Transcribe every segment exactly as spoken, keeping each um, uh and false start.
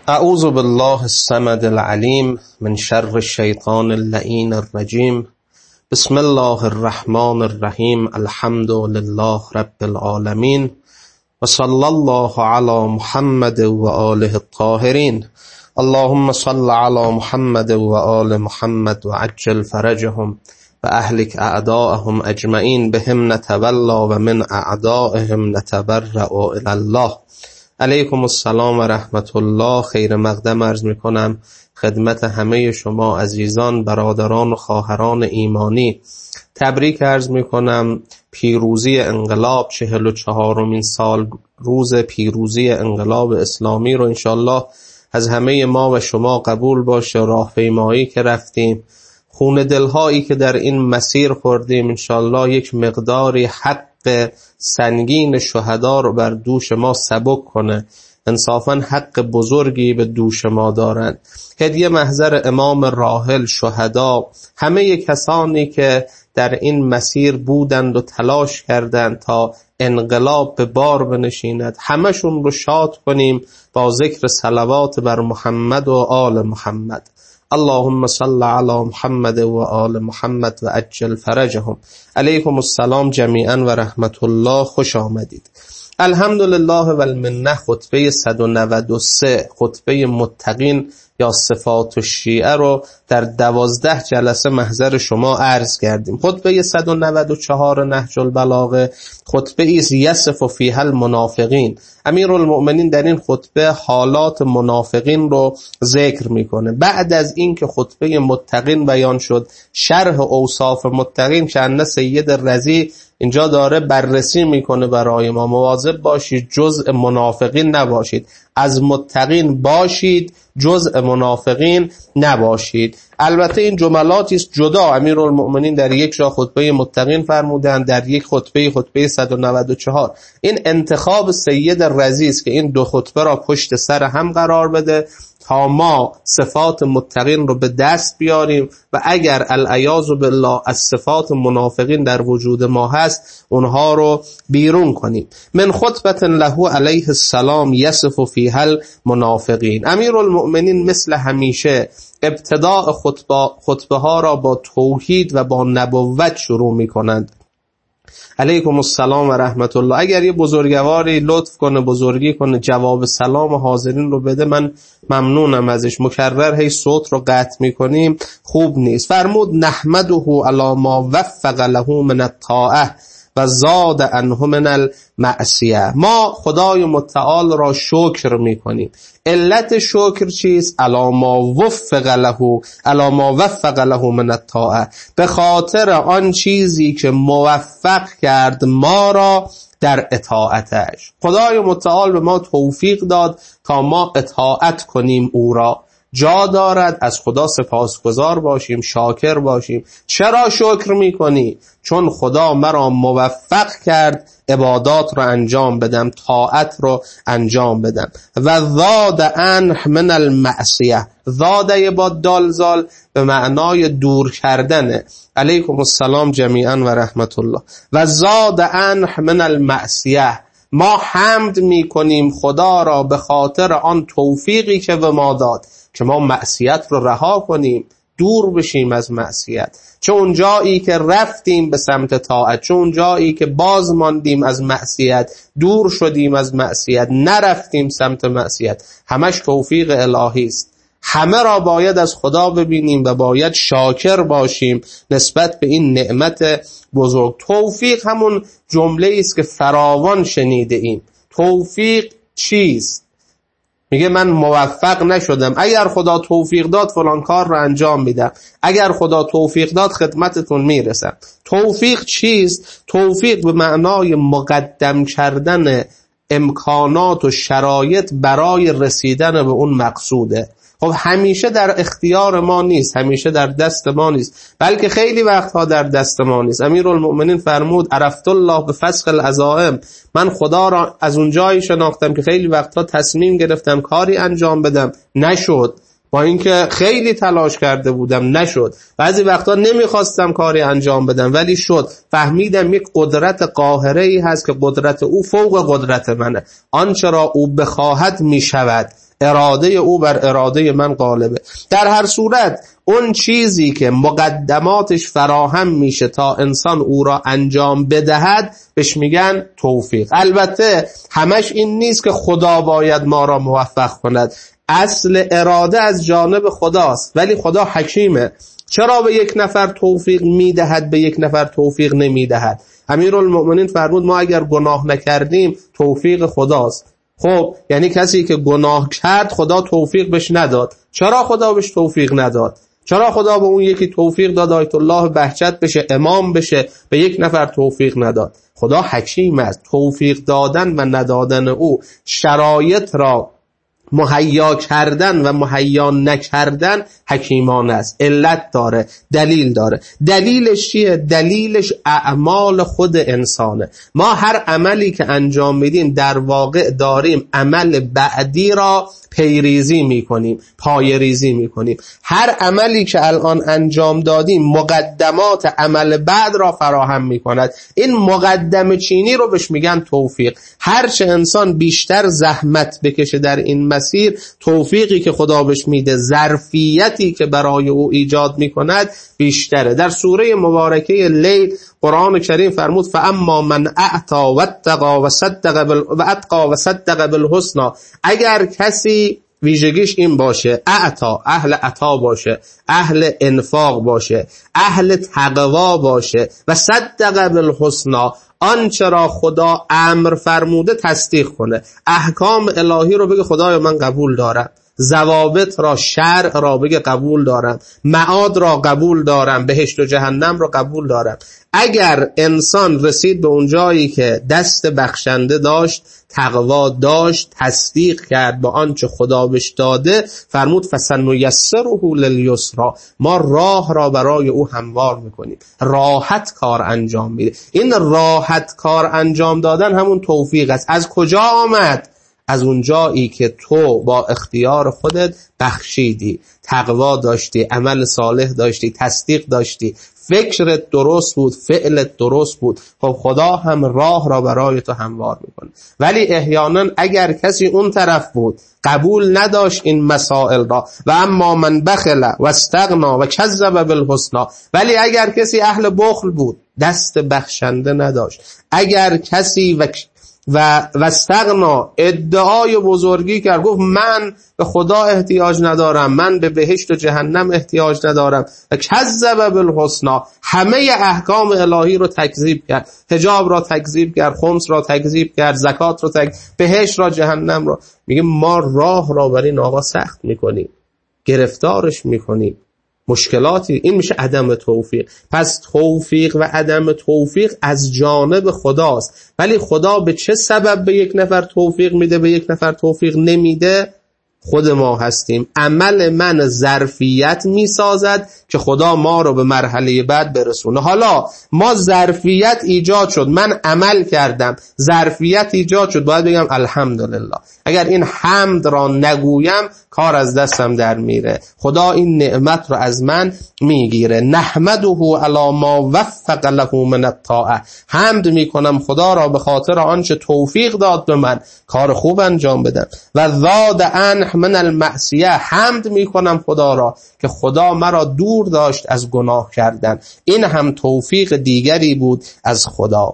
اعوذ بالله الصمد العلیم من شر الشیطان اللعین الرجیم. بسم الله الرحمن الرحیم. الحمد لله رب العالمین و صلی الله علی محمد و آله الطاهرین. اللهم صل علی محمد و آل محمد و عجل فرجهم و اهلک اعداءهم اجمعین بهم نتولا و من اعدائهم نتبرأ الی الله. علیکم السلام و رحمت الله. خیر مقدم عرض می کنم خدمت همه شما عزیزان، برادران و خواهران ایمانی. تبریک عرض می کنم پیروزی انقلاب، چهل و چهارمین سال روز پیروزی انقلاب اسلامی رو انشالله از همه ما و شما قبول باشه. راهپیمایی که رفتیم، خون دلهایی که در این مسیر خوردیم، انشالله یک مقداری حق سنگین شهدا رو بر دوش ما سبک کنه. انصافاً حق بزرگی به دوش ما دارند. هدیه محضر امام راحل، شهدا، همه کسانی که در این مسیر بودند و تلاش کردند تا انقلاب به بار بنشیند، همشون رو شاد کنیم با ذکر صلوات بر محمد و آل محمد. اللهم صل علی محمد و آل محمد و عجل فرجهم. علیکم السلام جمیعا و رحمت الله. خوش آمدید. الحمدلله و المنه. خطبه صد و نود و سه، خطبه متقین یا صفات الشیعه رو در دوازده جلسه محضر شما عرض کردیم. خطبه صد و نود و چهار نهج البلاغه خطبه ایست یصف فیها المنافقین. امیرالمؤمنین در این خطبه حالات منافقین رو ذکر میکنه. بعد از این که خطبه متقین بیان شد، شرح اوصاف متقین که ان سید رضی اینجا داره بررسی میکنه برای ما. مواظب باشید جزء منافقین نباشید، از متقین باشید، جزء منافقین نباشید. البته این جملاتی است جدا. امیرالمؤمنین در یک جا خطبه متقین فرمودند، در یک خطبه خطبه صد و نود و چهار. این انتخاب سید رضی است که این دو خطبه را پشت سر هم قرار بده تا ما صفات متقین رو به دست بیاریم و اگر العیاذ بالله از صفات منافقین در وجود ما هست اونها رو بیرون کنیم. من خطبه له علیه السلام یصف فیها المنافقین. امیرالمؤمنین مثل همیشه ابتداء خطبه, خطبه ها را با توحید و با نبوت شروع می کنند. علیکم السلام و رحمت الله. اگر یه بزرگواری لطف کنه بزرگی کنه جواب سلام حاضرین رو بده، من ممنونم ازش. مکرر هی صوت رو قطع میکنیم، خوب نیست. فرمود نحمده علی ما وفق له من الطاعه و زاد عنه من المعصیه. ما خدای متعال را شکر میکنیم. علت شکر چیست؟ علی ما وفق له، علی ما وفق له من الطاعه، به خاطر آن چیزی که موفق کرد ما را در اطاعتش. خدای متعال به ما توفیق داد تا ما اطاعت کنیم او را. جا دارد از خدا سپاسگزار باشیم، شاکر باشیم. چرا شکر میکنی؟ چون خدا مرا موفق کرد عبادات رو انجام بدم، طاعت رو انجام بدم. و زاد عنه من المعصیه. زاده با دالزال به معنای دور کردنه. علیکم السلام جمیعا و رحمت الله. و زاد عنه من المعصیه. ما حمد میکنیم خدا را به خاطر آن توفیقی که به ما داد که ما معصیت رو رها کنیم، دور بشیم از معصیت. چه اون جایی که رفتیم به سمت طاعت، چه اون جایی که باز ماندیم از معصیت، دور شدیم از معصیت، نرفتیم سمت معصیت، همش توفیق الهی است. همه را باید از خدا ببینیم و باید شاکر باشیم نسبت به این نعمت بزرگ. توفیق همون جمله است که فراوان شنیده ایم. توفیق چیست؟ میگه من موفق نشدم، اگر خدا توفیق داد فلان کار رو انجام میدم، اگر خدا توفیق داد خدمتتون میرسم. توفیق چیست؟ توفیق به معنای مقدم کردن امکانات و شرایط برای رسیدن به اون مقصوده. خب همیشه در اختیار ما نیست، همیشه در دست ما نیست، بلکه خیلی وقتها در دست ما نیست. امیرالمؤمنین فرمود عرفت الله به فسخ العزائم. من خدا را از اون جایی شناختم که خیلی وقتها تصمیم گرفتم کاری انجام بدم، نشد. با اینکه خیلی تلاش کرده بودم نشد. بعضی وقتا نمیخواستم کاری انجام بدم ولی شد. فهمیدم یک قدرت قاهره‌ای هست که قدرت او فوق قدرت منه. آنچه را او بخواهد میشود. اراده او بر اراده من غالبه. در هر صورت اون چیزی که مقدماتش فراهم میشه تا انسان او را انجام بدهد بهش میگن توفیق. البته همش این نیست که خدا باید ما را موفق کند، اصل اراده از جانب خداست، ولی خدا حکیمه. چرا به یک نفر توفیق میدهد به یک نفر توفیق نمیدهد؟ امیرالمؤمنین فرمود ما اگر گناه نکردیم توفیق خداست. خب یعنی کسی که گناه کرد خدا توفیق بهش نداد. چرا خدا بهش توفیق نداد؟ چرا خدا به اون یکی توفیق داد آیت الله بهجت بشه، امام بشه، به یک نفر توفیق نداد؟ خدا حکیم است. توفیق دادن و ندادن او شرایط را مهیا کردن و مهیا نکردن حکیمانه است. علت داره، دلیل داره. دلیلش چیه؟ دلیلش اعمال خود انسانه. ما هر عملی که انجام میدیم در واقع داریم عمل بعدی را پیریزی میکنیم، پایریزی میکنیم. هر عملی که الان انجام دادیم مقدمات عمل بعد را فراهم میکند. این مقدم چینی رو بهش میگن توفیق. هرچه انسان بیشتر زحمت بکشه در این مسیر، توفیقی که خدا بهش میده، ظرفیتی که برای او ایجاد میکند بیشتره. در سوره مبارکه لیل قرآن کریم فرمود فاما من اعطا واتقا وصدق بال واتقا وصدق بالحسنى. اگر کسی ویژگیش این باشه، اعطا، اهل عطا باشه، اهل انفاق باشه، اهل تقوا باشه، و صدق بالحسنى، آنچه را خدا امر فرموده تصدیق کنه، احکام الهی رو بگه خدایا من قبول دارم، ضوابط را، شرع را بگه قبول دارم، معاد را قبول دارم، بهشت و جهنم را قبول دارم. اگر انسان رسید به اون جایی که دست بخشنده داشت، تقوا داشت، تصدیق کرد با آنچه خدا بهش داده، فرمود فسنیسره للیسری، ما راه را برای او هموار میکنیم، راحت کار انجام میده. این راحت کار انجام دادن همون توفیق است. از کجا آمد؟ از اون جایی که تو با اختیار خودت بخشیدی، تقوا داشتی، عمل صالح داشتی، تصدیق داشتی، فکرت درست بود، فعلت درست بود، خب خدا هم راه را برای تو هموار میکنه. ولی احیانا اگر کسی اون طرف بود، قبول نداشت این مسائل را، و اما من بخل و استغنا و کذب بالحسنى، ولی اگر کسی اهل بخل بود، دست بخشنده نداشت، اگر کسی و و واستغنا، ادعای بزرگی کرد، گفت من به خدا احتیاج ندارم، من به بهشت و جهنم احتیاج ندارم، و کذب بالحسنى، همه احکام الهی رو تکذیب کرد، حجاب را تکذیب کرد، خمس را تکذیب کرد، زکات را تکذیب، بهشت را، جهنم را. میگه ما راه را بر این آقا سخت میکنیم، گرفتارش میکنیم، مشکلاتی. این میشه عدم توفیق. پس توفیق و عدم توفیق از جانب خداست. ولی خدا به چه سبب به یک نفر توفیق میده، به یک نفر توفیق نمیده؟ خود ما هستیم. عمل من ظرفیت میسازد که خدا ما رو به مرحله بعد برسونه. حالا ما ظرفیت ایجاد شد، من عمل کردم، ظرفیت ایجاد شد، باید بگم الحمدلله. اگر این حمد را نگویم کار از دستم در میره، خدا این نعمت رو از من میگیره. نحمده علی ما وفق له من الطاعه، حمد میکنم خدا را به خاطر آنچه توفیق داد به من کار خوب انجام بدم. و زاد عنه من المعصیه، حمد میکنم خدا را که خدا مرا دور داشت از گناه کردن. این هم توفیق دیگری بود از خدا.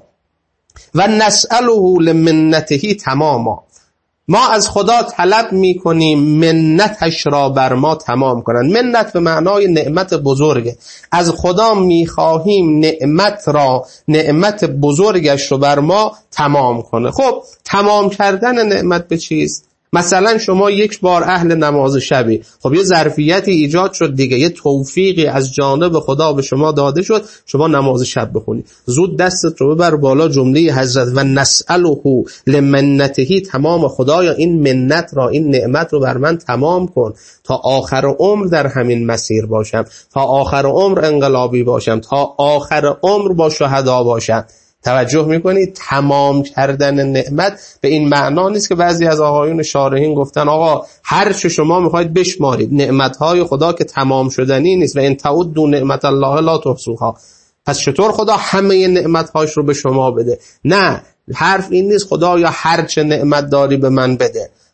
و نسأله لمنته تماما، ما از خدا طلب میکنیم منتش را بر ما تمام کنند. منت به معنای نعمت بزرگه. از خدا میخواهیم نعمت را، نعمت بزرگش رو بر ما تمام کنه. خب تمام کردن نعمت به چیست؟ مثلا شما یک بار اهل نماز شبی، خب یه ظرفیتی ایجاد شد دیگه، یه توفیقی از جانب خدا به شما داده شد، شما نماز شب بخونی، زود دستت رو ببر بالا، جمله حضرت و نسأله لمنته، تمام خدایا این منت را، این نعمت رو بر من تمام کن تا آخر عمر در همین مسیر باشم، تا آخر عمر انقلابی باشم، تا آخر عمر با شهدا باشم. توجه میکنید؟ تمام کردن نعمت به این معنا نیست که بعضی از آقایون شارحین گفتن آقا هر چه شما میخواید بشمارید، نعمتهای خدا که تمام شدنی نیست، و ان تعدوا نعمت الله لا تحصوها. پس چطور خدا همه نعمتهاش رو به شما بده؟ نه، حرف این نیست خدا یا هر چه نعمت داری به من بده.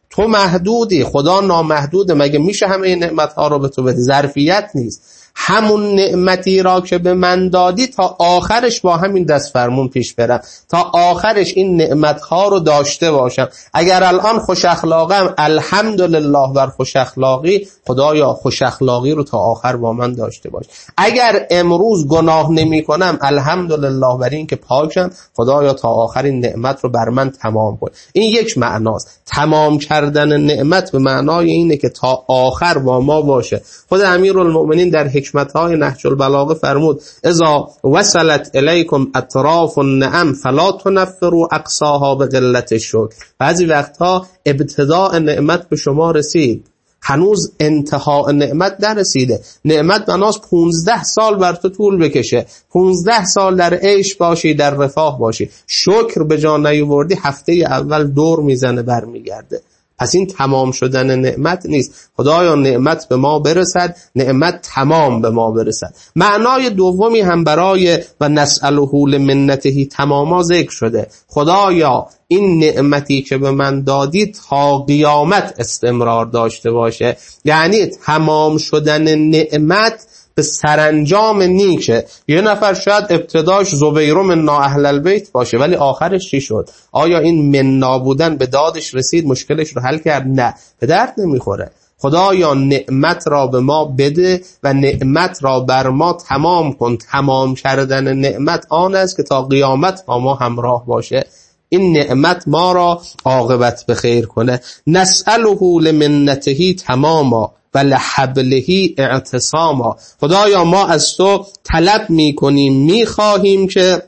تو محدودی، خدا نامحدوده، مگه میشه همه این نعمتها رو به تو بده؟ ظرفیت نیست. همون نعمتی را که به من دادی تا آخرش با همین دست فرمون پیش برم، تا آخرش این نعمتها رو داشته باشم. اگر الان خوش اخلاقم، الحمدلله بر خوش اخلاقی، خدایا خوش اخلاقی رو تا آخر با من داشته باش. اگر امروز گناه نمی کنم، الحمدلله بر این که پاکم، خدایا تا آخر این نعمت رو بر من تمام کن. این یک معناست. تمام کردن نعمت به معنای اینه که تا آخر با ما باشه. خود امیرالمؤمنین در حکمت‌های نهج البلاغه فرمود اذا وصلت الیکم اطراف النعم فلا تنفروا اقصاها بقلة الشکر. بعضی وقتها ابتداء نعمت به شما رسید، هنوز انتهای نعمت نرسیده. نعمت بناس پونزده سال بر تو طول بکشه، پونزده سال در عیش باشی، در رفاه باشی، شکر به جا نیاوردی، هفته اول دور میزنه برمیگرده. پس این تمام شدن نعمت نیست. خدایا نعمت به ما برسد، نعمت تمام به ما برسد. معنای دومی هم برای و نسأله لمنته تماما ذکر شده. خدایا این نعمتی که به من دادی تا قیامت استمرار داشته باشه. یعنی تمام شدن نعمت به سرانجام نیکه. یه نفر شاید ابتداش زبیر من اهل البیت باشه، ولی آخرش چی شد؟ آیا این من نابودن به دادش رسید، مشکلش رو حل کرد؟ نه، به درد نمیخوره. خدایا نعمت را به ما بده و نعمت را بر ما تمام کن. تمام کردن نعمت آن است که تا قیامت با ما همراه باشه. این نعمت ما را عاقبت به خیر کنه. نسأله لمنته تماما و لحبله اعتصاما. خدایا ما از تو طلب میکنیم، میخواهیم که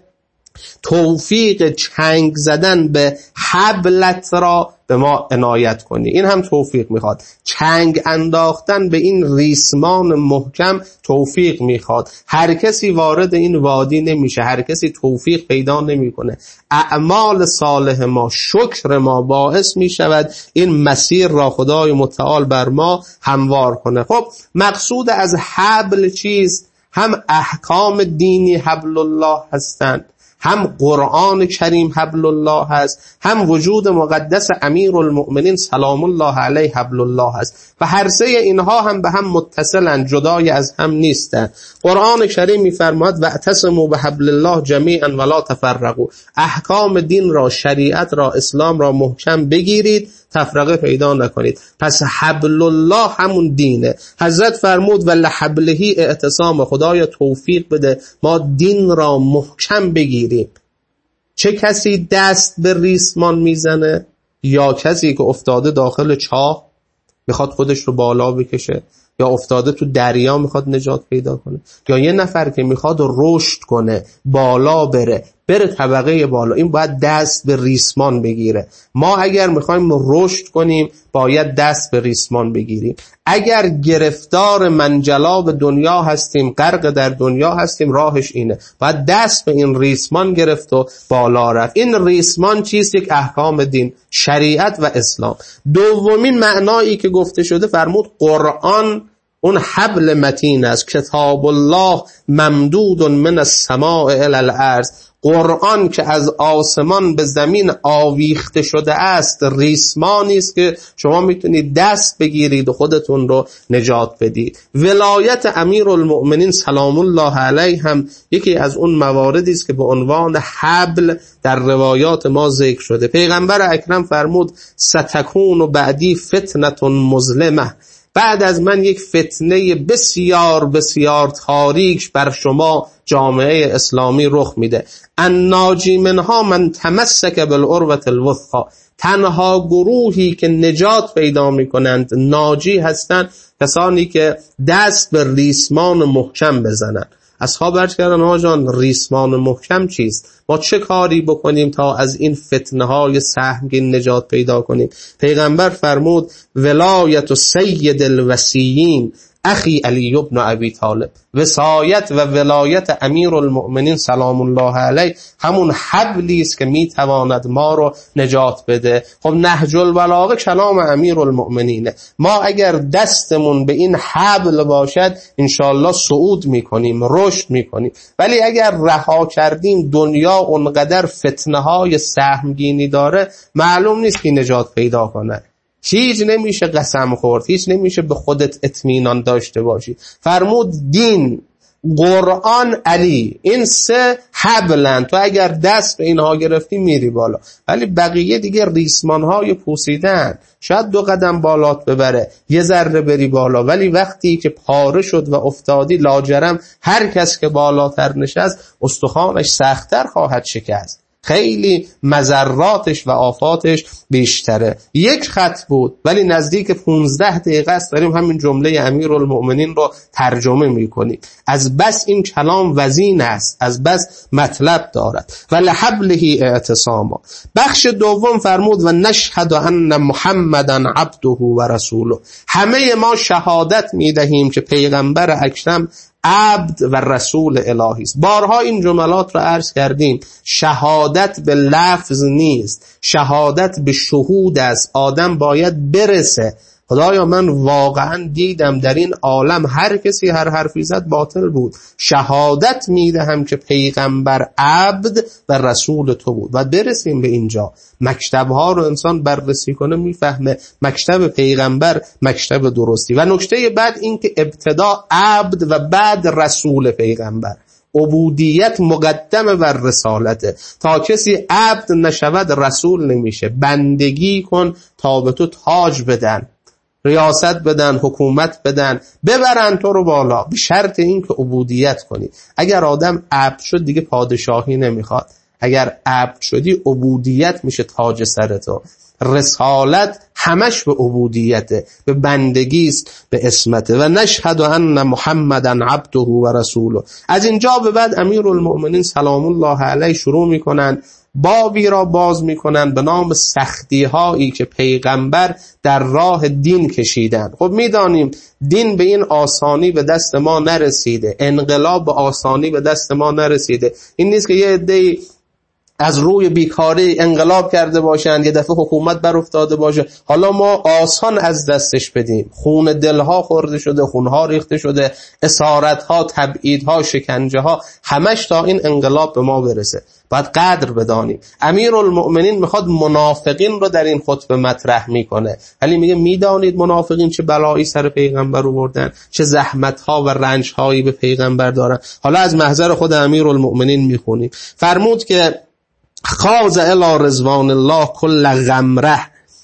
توفیق چنگ زدن به حبلت را به ما عنایت کنی. این هم توفیق میخواد. چنگ انداختن به این ریسمان محکم توفیق میخواد. هر کسی وارد این وادی نمیشه، هر کسی توفیق پیدا نمیکنه. اعمال صالح ما، شکر ما باعث میشود این مسیر را خدای متعال بر ما هموار کنه. خب مقصود از حبل چیز؟ هم احکام دینی حبل الله هستند، هم قرآن کریم حبل الله هست، هم وجود مقدس امیرالمؤمنین سلام الله علیه حبل الله هست و هر سه اینها هم به هم متصلند، جدای از هم نیستند. قرآن کریم می‌فرماید واعتصموا بحبل الله جمیعا ولا تفرقوا. احکام دین را، شریعت را، اسلام را محکم بگیرید، تفرقه پیدا نکنید. پس حبل الله همون دینه. حضرت فرمود ولحبله اعتصام. خدایا توفیق بده ما دین را محکم بگیریم. چه کسی دست به ریسمان میزنه؟ یا کسی که افتاده داخل چاه میخواد خودش رو بالا بکشه، یا افتاده تو دریا میخواد نجات پیدا کنه، یا یه نفر که میخواد رشد کنه، بالا بره، بره طبقه بالا. این باید دست به ریسمان بگیره. ما اگر میخوایم رشد کنیم باید دست به ریسمان بگیریم. اگر گرفتار منجلاب دنیا هستیم، غرق در دنیا هستیم، راهش اینه، باید دست به این ریسمان گرفت و بالا رفت. این ریسمان چیست؟ یک احکام دین، شریعت و اسلام. دومین معنایی که گفته شده فرمود قرآن اون حبل متین است. کتاب الله ممدود من السماء الی الارض. قرآن که از آسمان به زمین آویخته شده است، ریسمانی است که شما میتونید دست بگیرید و خودتون رو نجات بدید. ولایت امیرالمؤمنین سلام الله علیه هم یکی از اون مواردی است که به عنوان حبل در روایات ما ذکر شده. پیغمبر اکرم فرمود ستکون بعدی فتنة مظلمه. بعد از من یک فتنه بسیار بسیار تاریک بر شما جامعه اسلامی رخ میده. الناجی منها من تمسک بالعروة الوثقی. تنها گروهی که نجات پیدا میکنند، ناجی هستند کسانی که دست به ریسمان محکم بزنند. اصحاب عرض کردن آقا جان ریسمان محکم چیست؟ ما چه کاری بکنیم تا از این فتنه های سهمگین نجات پیدا کنیم؟ پیغمبر فرمود ولایت سید الوصیین اخی علی ابن ابی طالب. وصایت و ولایت امیرالمؤمنین سلام الله علیه همون حبلی است که میتواند ما رو نجات بده. خب نهج البلاغه کلام امیرالمؤمنینه. ما اگر دستمون به این حبل باشد انشاءالله صعود میکنیم، رشد میکنیم. ولی اگر رها کردیم، دنیا اونقدر فتنه های سهمگینی داره، معلوم نیست که نجات پیدا کنه. هیچ نمیشه قسم خورد، هیچ نمیشه به خودت اطمینان داشته باشی. فرمود دین، قرآن، علی، این سه حبلن، تو اگر دست به اینها گرفتی میری بالا، ولی بقیه دیگه ریسمان های پوسیدن. شاید دو قدم بالات ببره، یه ذره بری بالا، ولی وقتی که پاره شد و افتادی لاجرم هر کس که بالاتر نشست استخوانش سخت‌تر خواهد شکست، خیلی مضراتش و آفاتش بیشتره. یک خط بود ولی نزدیک پونزده دقیقه است داریم همین جمله امیرالمؤمنین رو ترجمه میکنیم. از بس این کلام وزین است، از بس مطلب دارد. و لحبله اعتصاما. بخش دوم فرمود و نشهد ان محمدن عبده و رسوله. همه ما شهادت میدهیم که پیغمبر اکرم عبد و رسول الهی است. بارها این جملات رو عرض کردیم. شهادت به لفظ نیست، شهادت به شهود است. آدم باید برسه خدایا من واقعا دیدم در این عالم هر کسی هر حرفی زد باطل بود، شهادت میدهم که پیغمبر عبد و رسول تو بود. و برسیم به اینجا. مکتبها رو انسان بررسی کنه میفهمه مکتب پیغمبر مکتب درستی. و نکته بعد این که ابتدا عبد و بعد رسول پیغمبر، عبودیت مقدم بر رسالته. تا کسی عبد نشود رسول نمیشه. بندگی کن تا به تو تاج بدن، ریاست بدن، حکومت بدن، ببرن تو رو بالا، به شرط این که عبودیت کنی. اگر آدم عبد شد دیگه پادشاهی نمیخواد. اگر عبد شدی عبودیت میشه تاج سر تو. رسالت همش به عبودیته، به بندگیست، به اسمته. و نشهد ان محمدن عبده و رسوله. از اینجا به بعد امیرالمؤمنین سلام الله علیه شروع میکنن بابی را باز میکنن به نام سختی هایی که پیغمبر در راه دین کشیدن. خب میدانیم دین به این آسانی به دست ما نرسیده، انقلاب به آسانی به دست ما نرسیده. این نیست که یه عده‌ای از روی بیکاری انقلاب کرده باشن، یه دفعه حکومت بر افتاده باشه حالا ما آسان از دستش بدیم. خون دلها خورده شده، خونها ریخته شده، اسارتها، تبعیدها، شکنجهها، همش تا این انقلاب به ما برسه. باید قدر بدانیم. امیرالمؤمنین میخواد منافقین رو در این خطبه مطرح میکنه، ولی میگه میدانید منافقین چه بلایی سر پیغمبر آوردن، چه زحمتها و رنجهایی به پیغمبر دارن. حالا از محضر خود امیرالمؤمنین میخونیم. فرمود که خاض الی رضوان الله کل غمره.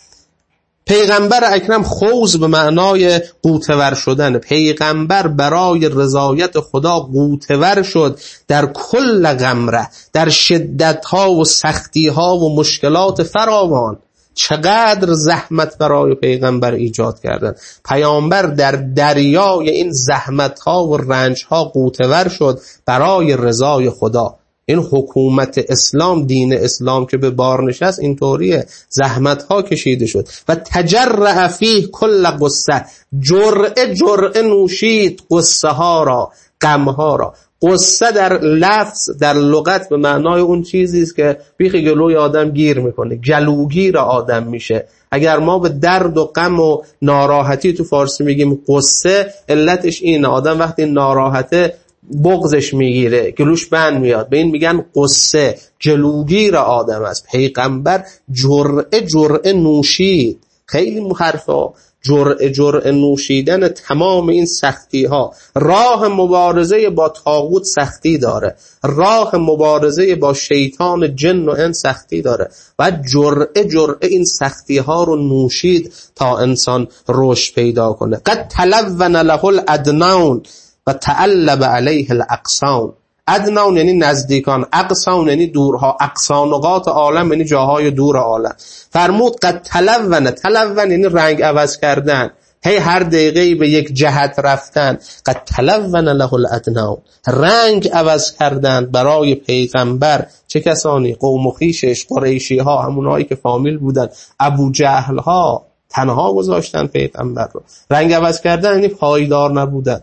پیغمبر اکرم خوض به معنای قوتور شدن. پیغمبر برای رضایت خدا قوتور شد در کل غمره، در شدتها و سختیها و مشکلات فراوان. چقدر زحمت برای پیغمبر ایجاد کردن. پیامبر در دریای این زحمتها و رنجها قوتور شد برای رضای خدا. این حکومت اسلام، دین اسلام که به بار نشست اینطوریه، زحمت ها کشیده شد. و تجرع فیه کل قصه، جرعه جرعه نوشید قصه ها را، غم ها را. قصه در لفظ در لغت به معنای اون چیزی است که بیخ گلوی آدم گیر میکنه، گلوگیر آدم میشه. اگر ما به درد و غم و ناراحتی تو فارسی میگیم قصه، علتش اینه آدم وقتی ناراحته بغضش میگیره، گلوش بند میاد، به این میگن قصه، جلوگیر آدم است. پیغمبر جرعه جرعه نوشید. خیلی مخرفه، جرعه جرعه نوشیدن تمام این سختی ها. راه مبارزه با طاغوت سختی داره، راه مبارزه با شیطان جن و انس سختی داره، و جرعه جرعه این سختی ها رو نوشید تا انسان رشد پیدا کنه. قد تلون له الادنون و تعلب علیه الاقصان. ادنون یعنی نزدیکان، اقصان یعنی دورها، اقصانقات عالم یعنی جاهای دور عالم. فرمود قد تلون، تلون یعنی رنگ عوض کردن، هی هر دقیقه به یک جهت رفتن. قد تلون له الادنون، رنگ عوض کردن برای پیغمبر. چه کسانی؟ قوم و خویشش، قریشی ها، همونایی که فامیل بودن، ابو جهل ها، تنها گذاشتن پیغمبر رو. رنگ عوض کردن یعنی پایدار نبودن،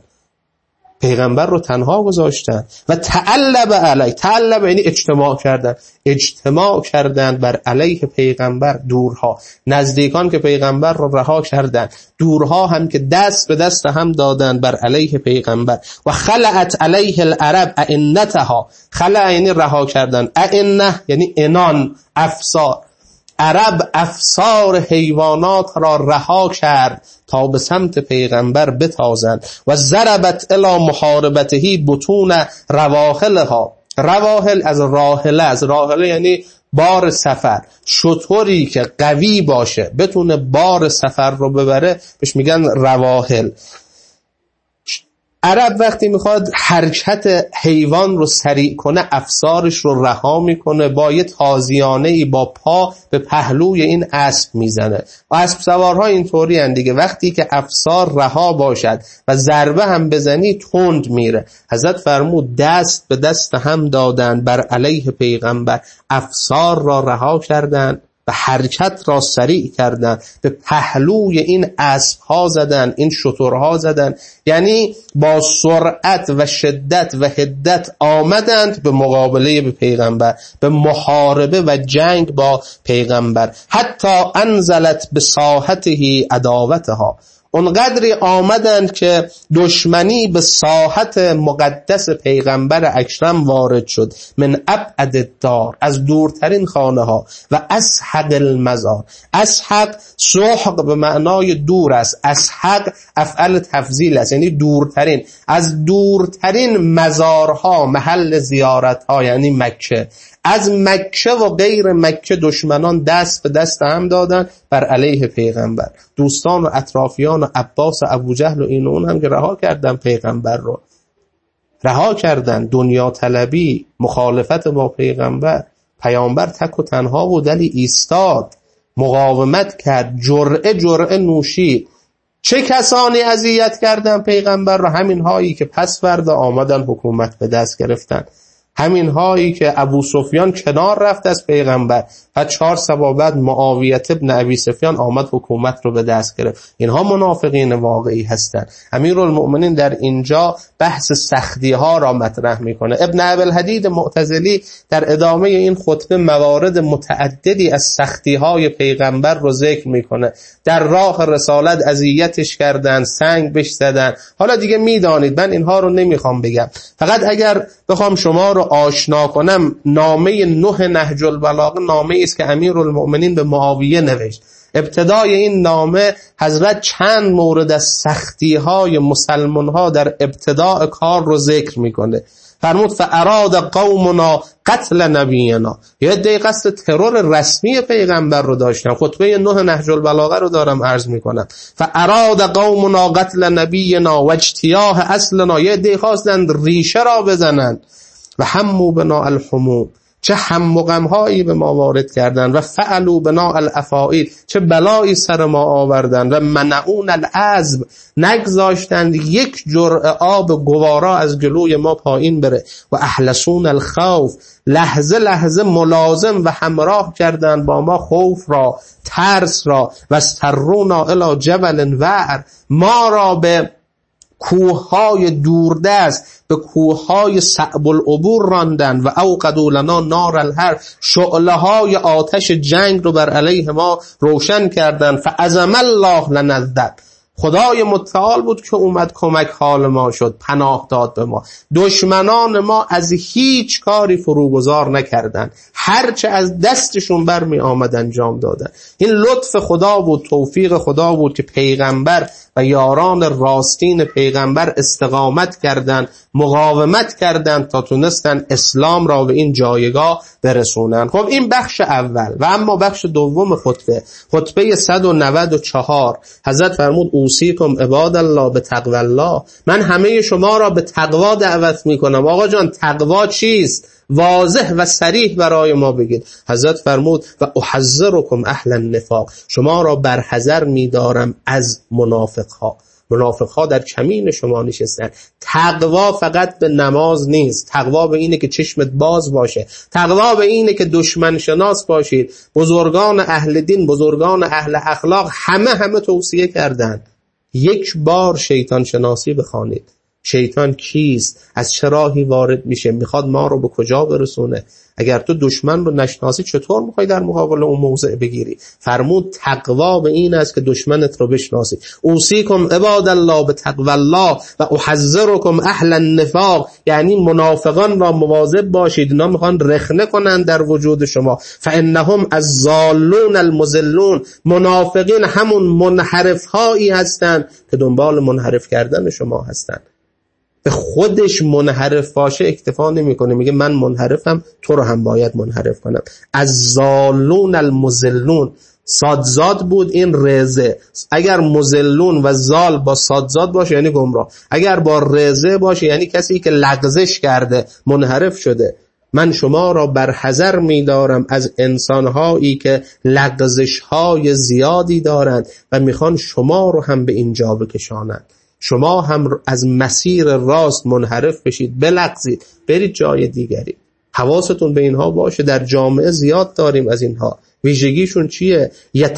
پیغمبر رو تنها گذاشتن. و تعلب علیه، تعلب یعنی اجتماع کردن، اجتماع کردن بر علیه پیغمبر. دورها، نزدیکان که پیغمبر رو رها کردن، دورها هم که دست به دست هم دادن بر علیه پیغمبر. و خلعت علیه العرب اعنتها، خلع یعنی رها کردن، اعنه یعنی انان، افسار. عرب افسار حیوانات را رها کرد تا به سمت پیغمبر بتازند و ضربت الی محاربته بطون رواحلها. رواحل از راحله، از راحله یعنی بار سفر. شتری که قوی باشه بتونه بار سفر رو ببره بهش میگن رواحل. عرب وقتی میخواد حرکت حیوان رو سریع کنه افسارش رو رها میکنه، با یه تازیانه‌ای با پا به پهلوی این اسب میزنه. و اسب سوارها اینطوری هستند دیگه، وقتی که افسار رها باشد و ضربه هم بزنی تند میره. حضرت فرمود دست به دست هم دادن بر علیه پیغمبر، افسار را رها کردند و حرکت را سریع کردن، به پهلوی این اسب ها زدن، این شترها زدن، یعنی با سرعت و شدت و حدت آمدند به مقابله به پیغمبر، به محاربه و جنگ با پیغمبر. حتی انزلت به ساحته عداوتها، اونقدری آمدند که دشمنی به ساحت مقدس پیغمبر اکرم وارد شد. من ابعد الدار، از دورترین خانه ها، و اسحق المزار. اسحق سحق به معنای دور است، اسحق افعل تفضیل است یعنی دورترین، از دورترین مزارها، محل زیارتها یعنی مکه. از مکه و غیر مکه دشمنان دست به دست هم دادن بر علیه پیغمبر. دوستان و اطرافیان و عباس و ابوجهل و این اون هم که رها کردن پیغمبر رو، رها کردن. دنیا طلبی، مخالفت با پیغمبر. پیامبر تک و تنها بود ولی ایستاد، مقاومت کرد، جرعه جرعه نوشید. چه کسانی اذیت کردن پیغمبر رو؟ همین هایی که پس فردا آمدن حکومت به دست گرفتن، همین هایی که ابو سفیان کنار رفت از پیغمبر و چهار سبا بعد معاویه ابن ابی سفیان آمد حکومت رو به دست گرفت. اینها منافقین واقعی هستند. امیرالمؤمنین در اینجا بحث سختی ها را مطرح میکنه. ابن ابوالحدید معتزلی در ادامه این خطبه موارد متعددی از سختی های پیغمبر رو ذکر میکنه. در راه رسالت اذیتش کردن، سنگ بهش زدن. حالا دیگه میدانید، من اینها رو نمیخوام بگم، فقط اگر بخوام شما رو آشنا کنم، نامه نه نهج البلاغه نامه است که امیرالمؤمنین به معاویه نوشت. ابتدای این نامه حضرت چند مورد از سختی های مسلمان ها در ابتداء کار رو ذکر میکنه. فرمود فاراد قومنا قتل نبینا، یه عده قصد ترور رسمی پیغمبر رو داشتن. خطبه نه نهج البلاغه رو دارم عرض میکنم. فاراد قومنا قتل نبینا و اجتیاح اصلنا، یه عده خواستند ریشه را بزنند. و همو بنا الحموم، چه هم و غم هایی به ما وارد کردن. و فعلوا بنا الافائل، چه بلایی سر ما آوردن. و منعون العذب، نگذاشتند یک جرعه آب گوارا از گلوی ما پایین بره. و احلسون الخوف، لحظه لحظه ملازم و همراه کردند با ما خوف را، ترس را. و استرونا الی جبل وعر، ما را به کوههای دوردست، به کوههای صعب العبور راندن. و اوقدوا لنا نار الحرب، شعله‌های آتش جنگ رو بر علیه ما روشن کردن. فعزم الله لنا الذب، خدای متعال بود که اومد کمک حال ما شد، پناه داد به ما. دشمنان ما از هیچ کاری فروگذار نکردن، هرچه از دستشون برمی آمد انجام دادن. این لطف خدا بود، توفیق خدا بود که پیغمبر و یاران راستین پیغمبر استقامت کردند، مقاومت کردند تا تونستن اسلام را به این جایگاه برسونن. خب این بخش اول. و اما بخش دوم خطبه، خطبه صد و نود و چهار، حضرت فرمود اوصیکم عباد الله به تقوی الله، من همه شما را به تقوا دعوت میکنم. آقا جان تقوا چیست؟ واضح و صریح برای ما بگید. حضرت فرمود و احذرکم اهل النفاق، شما را بر حذر می‌دارم از منافق‌ها. منافق‌ها در کمین شما نشستن. تقوا فقط به نماز نیست، تقوا به اینه که چشمت باز باشه، تقوا به اینه که دشمن شناس باشید. بزرگان اهل دین، بزرگان اهل اخلاق همه همه توصیه کردن یک بار شیطان شناسی بخوانید. شیطان کیست، از چه راهی وارد میشه، میخواد ما رو به کجا برسونه. اگر تو دشمن رو نشناسی چطور میخوای در مقابل اون موضع بگیری؟ فرمود تقوا به این است که دشمنت رو بشناسی. اوصیکم عباد الله به تقوا الله و احذرکم اهل النفاق، یعنی منافقان را مواظب باشید، اینا میخوان رخنه کنن در وجود شما. فانهم الضالون المضلون، منافقین همون منحرف هایی هستند که دنبال منحرف کردن شما هستند. به خودش منحرف باشه اکتفا نمیکنه، میگه من منحرفم، تو رو هم باید منحرف کنم. از ضالون المضلون، صادزاد بود این رزه، اگر مضلون و زال با صادزاد باشه یعنی گمراه، اگر با رزه باشه یعنی کسی که لغزش کرده، منحرف شده. من شما را بر حذر می‌دارم از انسان‌هایی که لغزش‌های زیادی دارند و میخوان شما رو هم به اینجا بکشانند. شما هم از مسیر راست منحرف بشید، بلغزید، برید جای دیگری. حواستون به اینها باشه، در جامعه زیاد داریم از اینها. ویژگیشون چیه؟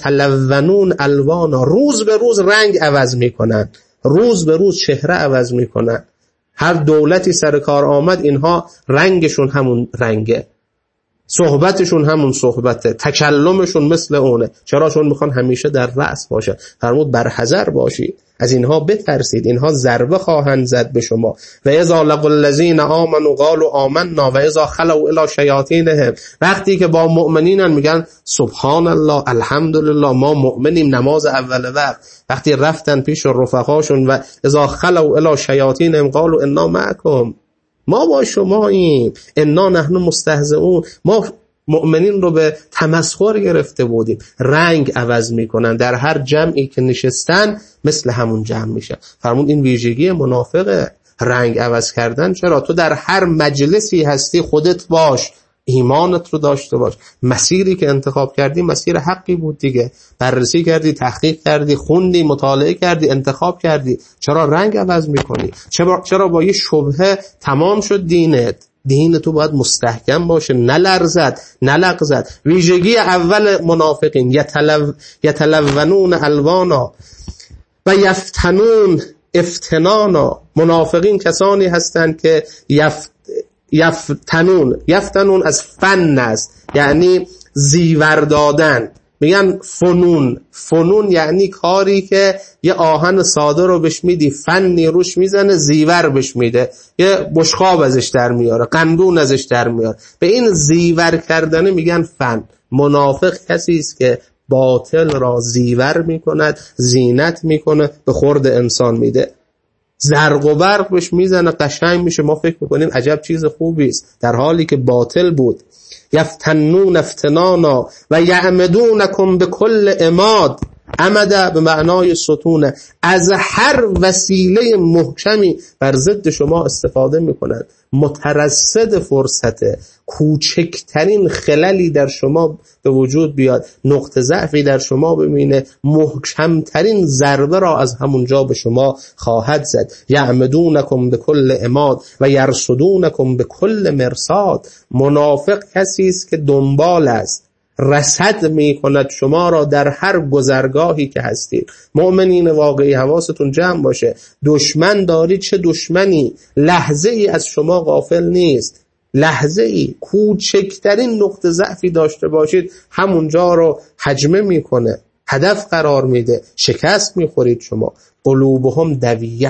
یتلونون الوانا، روز به روز رنگ عوض میکنن، روز به روز چهره عوض میکنن. هر دولتی سر کار آمد اینها رنگشون همون رنگه، صحبتشون همون صحبته، تکلمشون مثل اونه. چرا؟ چون میخوان همیشه در رأس باشه. فرمود بر حذر باشید، از اینها بترسید، اینها ضربه خواهند زد به شما. و اذا لقوا الذین آمنوا قالوا آمنا و اذا خلوا الی شیاطینهم، وقتی که با مؤمنینن میگن سبحان الله الحمدلله ما مؤمنیم، نماز اول وقت. وقتی رفتن پیش رفقاشون و اذا خلوا الی شیاطینهم قالوا انا معکم، ما با شماییم، انا نحن مستهزئون، ما مؤمنین رو به تمسخر گرفته بودیم. رنگ عوض میکنن، در هر جمعی که نشستن مثل همون جمع میشه. فرمود این ویژگی منافقه، رنگ عوض کردن. چرا؟ تو در هر مجلسی هستی خودت باش، ایمانت رو داشته باش. مسیری که انتخاب کردی مسیر حقی بود دیگه، بررسی کردی، تحقیق کردی، خوندی، مطالعه کردی، انتخاب کردی. چرا رنگ عوض میکنی؟ چرا چرا با یه شبهه تمام شد دینت؟ دین تو باید مستحکم باشه، نلرزد، نلغزد. ویژگی اول منافقین یتلو یتلونون الوانا و یفتنون افتنانا. منافقین کسانی هستند که یفت یفتنون، یفتنون از فن است، یعنی زیور دادن. میگن فنون، فنون یعنی کاری که یه آهن ساده رو بهش میدی، فنی روش میزنه، زیور بهش میده، یه بشقاب ازش در میاره، قندون ازش در میاره. به این زیور کردن میگن فن. منافق کسی است که باطل را زیور میکند، زینت میکنه، به خورد انسان میده، زرق و برق بهش میزنه، قشنگ میشه، ما فکر میکنیم عجب چیز خوبی است، در حالی که باطل بود. یفتنون افتنانا و یعمدونکم به کل عماد. عمد به معنای ستونه، از هر وسیله محکمی بر ضد شما استفاده میکنند. مترصد فرصته، کوچکترین خللی در شما به وجود بیاد، نقطه ضعفی در شما ببینه، محکمترین ضربه را از همونجا به شما خواهد زد. یعمدونکم به کل عماد و یرصدونکم به کل مرصاد. منافق کسی است که دنبال است، رصد می کند شما را در هر گذرگاهی که هستید. مؤمنین واقعی حواستون جمع باشه، دشمن دارید، چه دشمنی لحظه ای از شما غافل نیست. لحظه ای کوچکترین نقطه ضعفی داشته باشید همونجا رو هجمه میکنه، هدف قرار میده، شکست میخورید شما. قلوبهم دویه،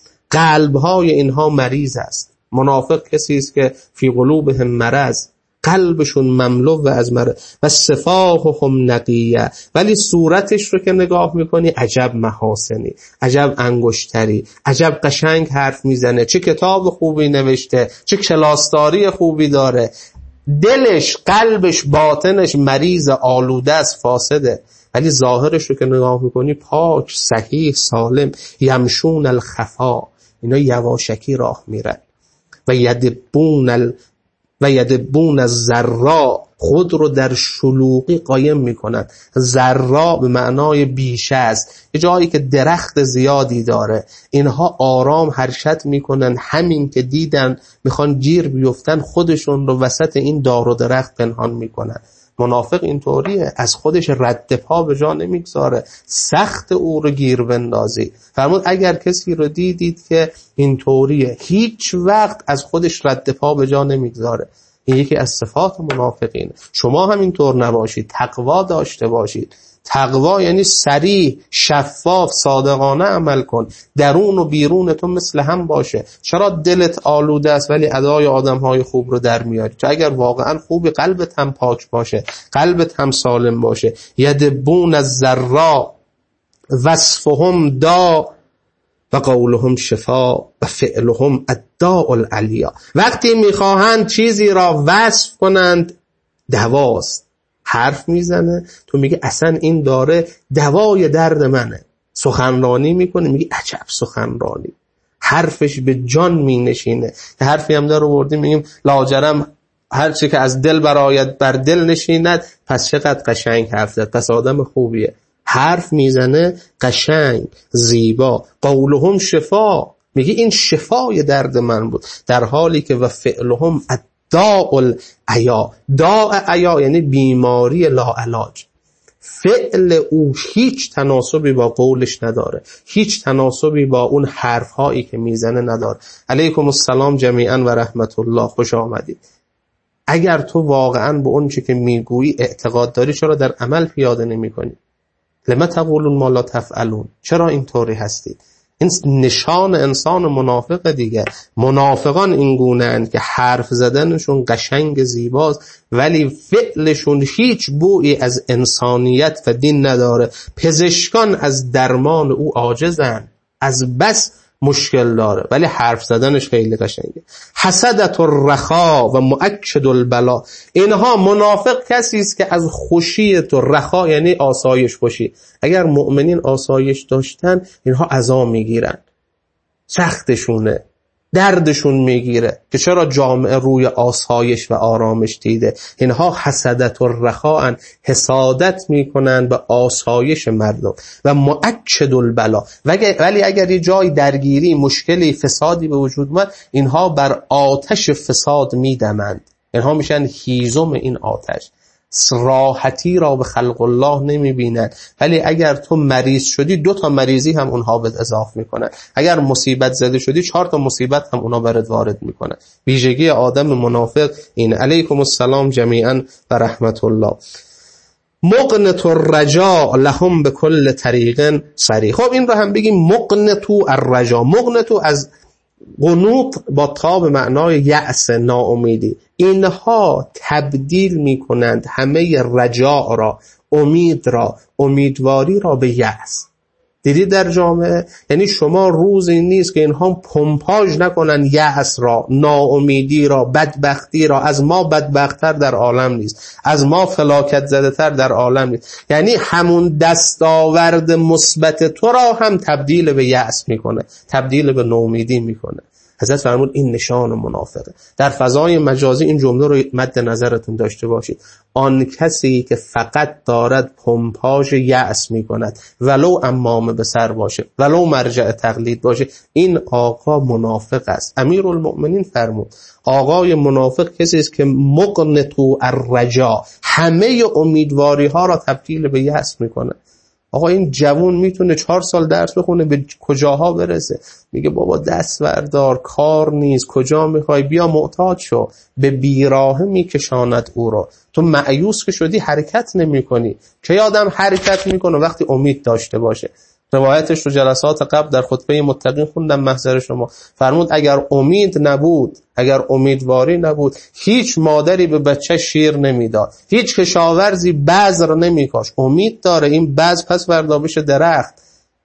قلبهای اینها مریض است. منافق کسی است که فی قلوبهم مرض، قلبشون مملو از مرض. و صفاههم نقیه، ولی صورتش رو که نگاه میکنی عجب محاسنی، عجب انگشتری، عجب قشنگ حرف میزنه، چه کتاب خوبی نوشته، چه کلاسداری خوبی داره. دلش، قلبش، باطنش مریض، آلوده است، فاسده. ولی ظاهرش رو که نگاه میکنی پاک، صحیح، سالم. یمشون الخفا، اینا یواشکی راه میرن. و یدبون ال و یدبون الذرا، خود رو در شلوغی قایم میکنن. ذرا به معنای بیشه است، یه جایی که درخت زیادی داره. اینها آرام حرکت میکنن، همین که دیدن میخوان گیر بیفتن خودشون رو وسط این دار و درخت پنهان میکنن. منافق اینطوریه، از خودش رد پا به جا نمیگذاره، سخت او رو گیر بندازی. فرمود اگر کسی رو دیدید که اینطوریه، هیچ وقت از خودش رد پا به جا نمیگذاره، این یکی از صفات منافقینه. شما هم اینطور نباشید، تقوا داشته باشید. تقوا یعنی صریح، شفاف، صادقانه عمل کن، درون و بیرون تو مثل هم باشه. چرا دلت آلوده است ولی ادای آدم‌های خوب رو در میاری؟ تو اگر واقعا خوبی، قلبت هم پاک باشه، قلبت هم سالم باشه. یدبون الذرا وصفهم دا و قولهم شفا و فعلهم الداء العلیا. وقتی میخواهند چیزی را وصف کنند دواست، حرف میزنه تو میگه اصلا این داره دوای درد منه. سخنرانی میکنه میگه عجب سخنرانی، حرفش به جان مینشینه. که حرفی هم داره آوردیم میگیم لاجرم هر چی که از دل برآید بر دل نشیند، پس چقدر قشنگ حرف زد، پس آدم خوبیه. حرف میزنه قشنگ، زیبا. قولهم شفا، میگه این شفای درد من بود، در حالی که و فعلهم داء العیا. داء عیا یعنی بیماری لاعلاج. فعل او هیچ تناسبی با قولش نداره، هیچ تناسبی با اون حرفهایی که میزنه نداره. علیکم السلام جمیعا و رحمت الله، خوش آمدید. اگر تو واقعا به اون چی که میگویی اعتقاد داری، چرا در عمل پیاده نمی کنی؟ لما تقولون ما لا تفعلون، چرا اینطوری هستید؟ این نشان انسان منافق دیگه. منافقان این گونه اند که حرف زدنشون قشنگ زیباست ولی فعلشون هیچ بویی از انسانیت و دین نداره. پزشکان از درمان او عاجزن، از بس مشکل داره ولی حرف زدنش خیلی قشنگه. حسدت الرخا و مؤکد البلا. اینها منافق کسی است که از خوشی تو، رخا یعنی آسایش خوشی. اگر مؤمنین آسایش داشتن اینها عذاب میگیرن، سختشونه، دردشون میگیره که چرا جامعه روی آسایش و آرامش دیده. اینها حسدت الرخا ان، حسادت میکنن به آسایش مردم. و مؤکد البلا، ولی اگر یه جای درگیری، مشکلی، فسادی به وجود اومد، اینها بر آتش فساد میدمند. اینها میشن هیزم این آتش. راحتی را به خلق الله نمیبینن، ولی اگر تو مریض شدی دو تا مریضی هم اونها بهت اضافه میکنن. اگر مصیبت زده شدی چهار تا مصیبت هم اونها برات وارد میکنن. ویژگی آدم منافق این. علیکم السلام جمیعا و رحمت الله. مقنط الرجاء لهم بكل طریق صریح. خب این رو هم بگیم مقنطو الرجاء. مقنطو از قنوط با تا به معنای یأس، ناامیدی. اینها تبدیل میکنند همه رجاء را، امید را، امیدواری را به یأس. دیدی در جامعه؟ یعنی شما روزی نیست که اینها پمپاژ نکنن یأس را، ناامیدی را، بدبختی را. از ما بدبختتر در عالم نیست، از ما فلاکت زده تر در عالم نیست. یعنی همون دستاورد مثبت تو را هم تبدیل به یأس میکنه، تبدیل به ناامیدی میکنه. حضرت فرمود این نشان منافقه. در فضای مجازی این جمله رو مد نظرتون داشته باشید. آن کسی که فقط دارد پمپاژ یأس میکند، ولو امامه به سر باشه، ولو مرجع تقلید باشه، این آقا منافق است. امیرالمؤمنین فرمود آقای منافق کسی است که مقنطو الرجا، همه امیدواری ها را تبدیل به یأس میکنه. آقا این جوون میتونه چهار سال درس بخونه به کجاها برسه، میگه بابا دست بردار، کار نیست، کجا میخوای، بیا معتاد شو. به بیراهه میکشاند او را. تو مایوس که شدی حرکت نمی کنی. که آدم حرکت میکنه وقتی امید داشته باشه. روایتش رو جلسات قبل در خطبه متقین خوندم محضر شما. فرمود اگر امید نبود، اگر امیدواری نبود، هیچ مادری به بچه شیر نمیداد، هیچ کشاورزی بذر نمیکاش. امید داره این بذر پس فردا بشه درخت.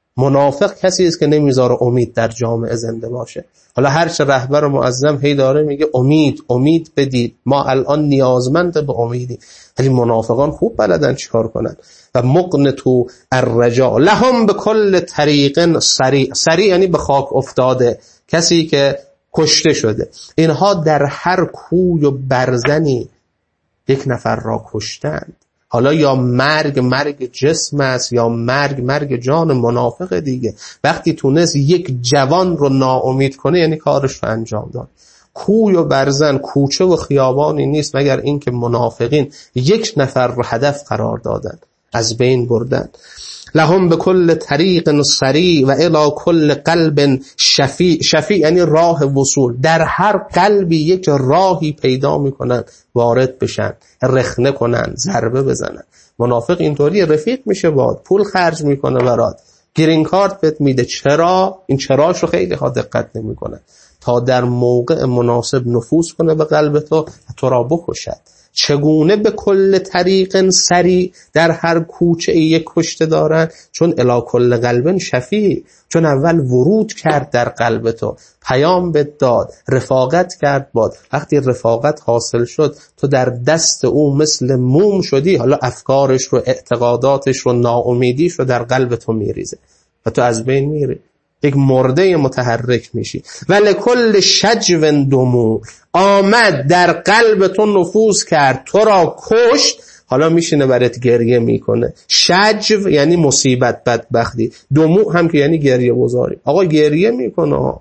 منافق کسی است که نمیذاره امید در جامعه زنده باشه. حالا هر چه رهبر معظم هی داره میگه امید امید بدید، ما الان نیازمند به امیدی، ولی منافقان خوب بلدن چیکار کنن. و مقنطو الرجاء لهم بكل طریق صریع. صریع یعنی به خاک افتاده، کسی که کشته شده. اینها در هر کوی و برزنی یک نفر را کشتند. حالا یا مرگ مرگ جسم است یا مرگ مرگ جان. منافق دیگه وقتی تونست یک جوان رو ناامید کنه یعنی کارش رو انجام داد. کوی و برزن، کوچه و خیابانی نیست مگر اینکه منافقین یک نفر رو هدف قرار دادن، از بین بردن. لهم به کل طریق سریع و الی کل قلب شفیع. شفیع یعنی راه وصول. در هر قلبی یک راهی پیدا میکنن وارد بشن، رخنه کنن، ضربه بزنن. منافق اینطوری رفیق میشه باد، پول خرج میکنه برات، گرین کارت بهت میده. چرا؟ این چراش رو خیلی ها دقت نمیکنن، تا در موقع مناسب نفوذ کنه به قلب تو، تو را بکشد. چگونه به کل طریق سریع، در هر کوچه یک کشته دارن؟ چون الی کل قلب شفیع، چون اول ورود کرد در قلب تو، پیام بهت داد، رفاقت کرد باد. وقتی رفاقت حاصل شد تو در دست او مثل موم شدی، حالا افکارش رو، اعتقاداتش رو، ناامیدیش رو در قلب تو میریزه و تو از بین میری، یک مرده متحرک میشی. ولی کل شجو دمو، آمد در قلب تو نفوذ کرد، تو را کشت، حالا میشینه برات گریه میکنه. شجو یعنی مصیبت، بدبختی. دمو هم که یعنی گریه گذاری. آقا گریه میکنه،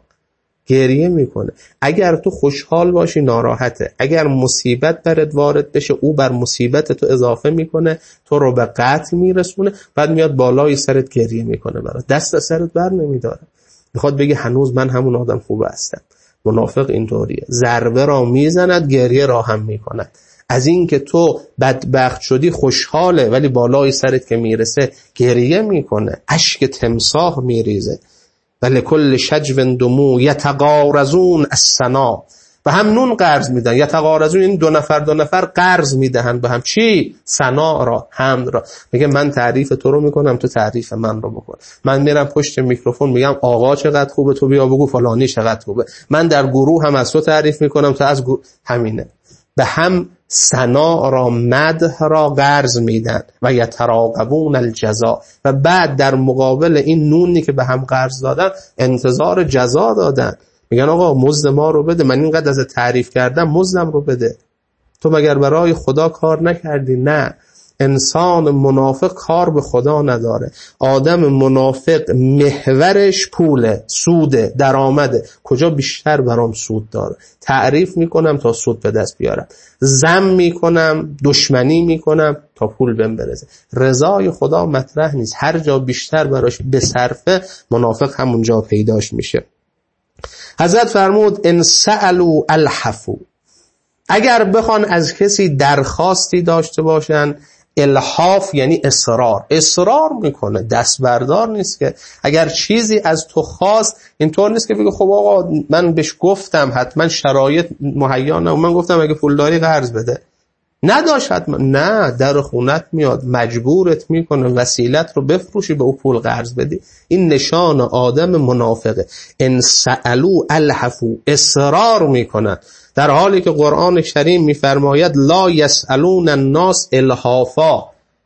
گریه میکنه. اگر تو خوشحال باشی ناراحته، اگر مصیبت برات وارد بشه او بر مصیبت تو اضافه میکنه، تو رو به قتل میرسونه، بعد میاد بالای سرت گریه میکنه برات، دست از سرت بر نمیداره، میخواد بگه هنوز من همون آدم خوب هستم. منافق اینطوریه، ضربه را میزند، گریه را هم میکند. از این که تو بدبخت شدی خوشحاله، ولی بالای سرت که میرسه گریه میکنه، اشک تمساح میریزه. ولی کل شجو دمو یتقارضون السنا، و هم نون قرض میدن. یتقارضون این دو نفر دو نفر قرض میدهن به هم. چی؟ ثنا را، حمد را. میگه من تعریف تو رو میکنم، تو تعریف من رو بکن. من میرم پشت میکروفون میگم آقا چقدر خوبه، تو بیا بگو فلانی چقدر خوبه. من در گروه هم از تو تعریف میکنم، تو از گروه. همینه، به هم ثنا را، مدح را قرض میدن. و یتراقبون الجزا، و بعد در مقابل این نونی که به هم قرض دادن انتظار جزا دادن. میگن آقا مزد ما رو بده، من اینقدر از تعریف کردم، مزدم رو بده. تو مگر برای خدا کار نکردی؟ نه. انسان منافق کار به خدا نداره. آدم منافق محورش پوله، سوده، درآمده. کجا بیشتر برام سود داره؟ تعریف میکنم تا سود به دست بیارم، ذم میکنم، دشمنی میکنم تا پول بهم برسه. رضای خدا مطرح نیست. هر جا بیشتر براش بصرفه، منافق همونجا پیداش میشه. حضرت فرمود ان سألوا الحفوا، اگر بخوان از کسی درخواستی داشته باشن، الحاف یعنی اصرار، اصرار میکنه، دست بردار نیست. که اگر چیزی از تو خواست، اینطور نیست که بگه خب آقا من بهش گفتم حتما شرایط مهیا نه، من گفتم اگه پول داری قرض بده، نداشت حتما. نه، در خونت میاد، مجبورت میکنه وسیلت رو بفروشی به او پول قرض بدی. این نشان آدم منافقه. ان سألوا الحفوا، اصرار میکنن، در حالی که قرآن کریم میفرماید لا یسألون الناس الحافا.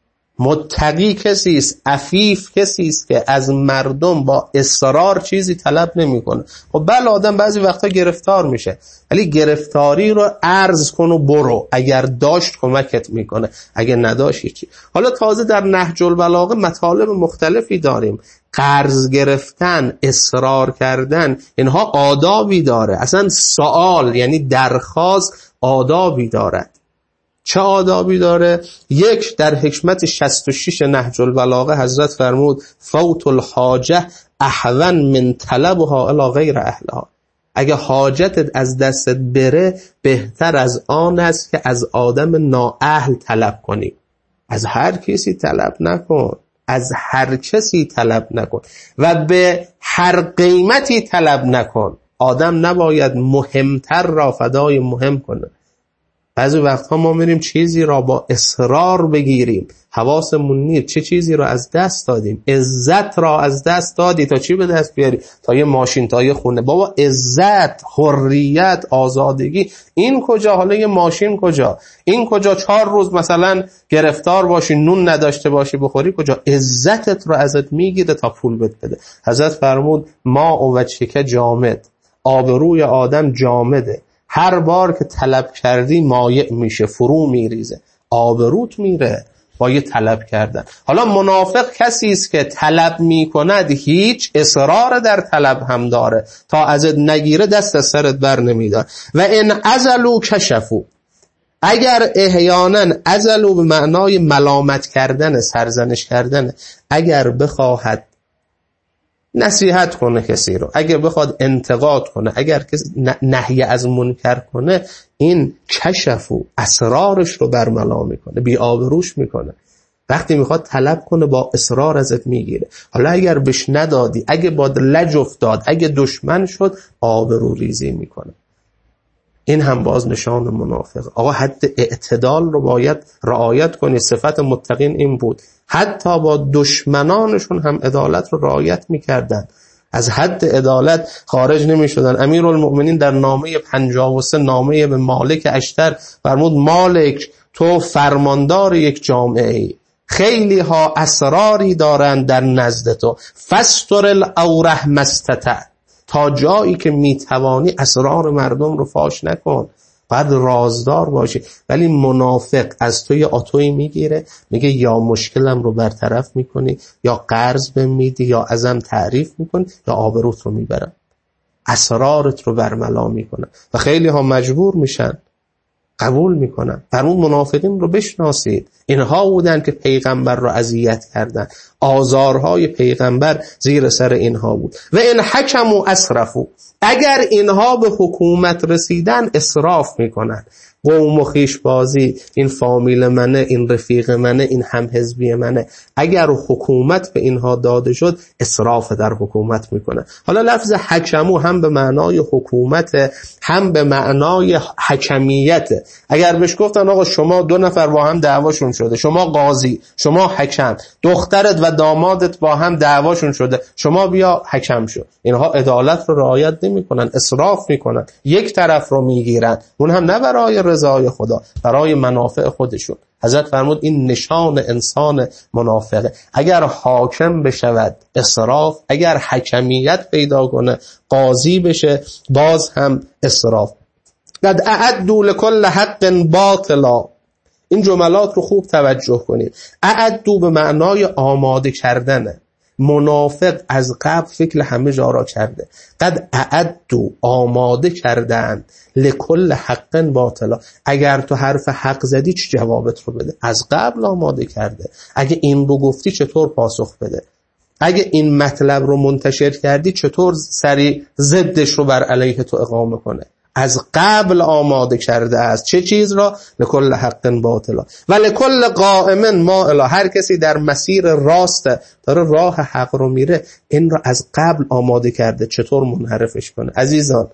متقی کسی است، عفیف کسی است که از مردم با اصرار چیزی طلب نمیکنه. خب بله آدم بعضی وقتا گرفتار میشه، ولی گرفتاری رو عرض کن و برو. اگر داشت کمکت میکنه، اگر نداشت چی. حالا تازه در نهج البلاغه مطالب مختلفی داریم. قرض گرفتن، اصرار کردن، اینها آدابی داره. اصلا سوال یعنی درخواست آدابی دارد. چه آدابی داره؟ یک، در حکمت شصت و شش نهج البلاغه حضرت فرمود فوت الحاجه احون من طلبها الی غیر اهلها. اگه حاجتت از دستت بره، بهتر از آن است که از آدم نااهل طلب کنی. از هر کسی طلب نکن، از هر کسی طلب نکن و به هر قیمتی طلب نکن. آدم نباید مهمتر را فدای مهم کنه. بعضی وقتها ما میریم چیزی را با اصرار بگیریم، حواسمون نیست چه چیزی را از دست دادیم. عزت را از دست دادی تا چی به دست بیاری؟ تا یه ماشین، تا یه خونه. بابا عزت، حریت، آزادگی، این کجا؟ حالا یه ماشین کجا؟ این کجا؟ چهار روز مثلا گرفتار باشی، نون نداشته باشی بخوری، کجا؟ عزتت رو ازت میگیره تا پول بهت بده. حضرت فرمود ما و وجهک جامد، آبروی آدم جامده، هر بار که طلب کردی مایع میشه، فرو میریزه، آبروت میره. با یه طلب کردن. حالا منافق کسی است که طلب میکند هیچ، اصرار در طلب هم داره، تا ازت نگیره دست از سرت بر نمیدار. و ان عزلوا کشفوا، اگر احیانا عزلوا به معنای ملامت کردن، سرزنش کردن، اگر بخواهد نصیحت کنه کسی رو، اگر بخواد انتقاد کنه، اگر کسی نهی از منکر کنه، این کشفو اسرارش رو برملا میکنه، بی آبروش میکنه. وقتی میخواد طلب کنه با اصرار ازت میگیره. حالا اگر بهش ندادی، اگه باد لج افتاد، اگه دشمن شد، آبرو ریزی میکنه. این هم باز نشان منافق. آقا حد اعتدال رو باید رعایت کنی. صفت متقین این بود، حتی با دشمنانشون هم عدالت رو رعایت میکردن، از حد عدالت خارج نمیشدن. امیرالمؤمنین در نامه پنجاه و سه، نامه به مالک اشتر فرمود مالک تو فرماندار یک جامعه ای، خیلی ها اسراری دارند در نزد تو، فستر العوره ما استطعت، تا جایی که میتوانی اسرار مردم رو فاش نکن، باید رازدار باشی. ولی منافق از تو یه آتوی میگیره، میگه یا مشکلم رو برطرف میکنی، یا قرض بهم میدی، یا ازم تعریف میکنی، یا آبروت رو میبرم، اسرارت رو برملا میکنم. و خیلی ها مجبور میشن قبول میکنن. فرمود منافقین رو بشناسید، اینها بودن که پیغمبر رو اذیت کردن، آزارهای پیغمبر زیر سر اینها بود. و ان حکموا اسرفوا، اگر اینها به حکومت رسیدن اسراف میکنن، قوم و خویش بازی، این فامیل منه، این رفیق منه، این هم حزبی منه، اگر حکومت به اینها داده شد اسراف در حکومت میکنه. حالا لفظ حکمو هم به معنای حکومت، هم به معنای حکمیت. اگر بهش گفتن آقا شما دو نفر با هم دعواشون شده، شما قاضی، شما حکم، دخترت و دامادت با هم دعواشون شده، شما بیا حکم شو، اینها عدالت رو رعایت نمیکنن، اسراف میکنن، یک طرف رو میگیرن، اون هم نه برای رضای خدا، برای منافع خودشون. حضرت فرمود این نشان انسان منافقه. اگر حاکم بشود اسراف، اگر حکمیت پیدا کنه قاضی بشه باز هم اسراف. قد اعدوا لكل حق باطلا، این جملات رو خوب توجه کنید. اعدوا به معنای آماده کردنه. منافق از قبل فکر همه جا را کرده. قد اعدوا، آماده کردن، لکل حق باطلا، اگر تو حرف حق زدی چه جوابت رو بده، از قبل آماده کرده. اگه این رو گفتی چطور پاسخ بده، اگه این مطلب رو منتشر کردی چطور سری ضدش رو بر علیه تو اقامه کنه، از قبل آماده کرده است. چه چیز را؟ لکل حق باطلا و لکل قائم مائلا، هر کسی در مسیر راست داره راه حق رو میره، این را از قبل آماده کرده چطور منحرفش کنه. عزیزان،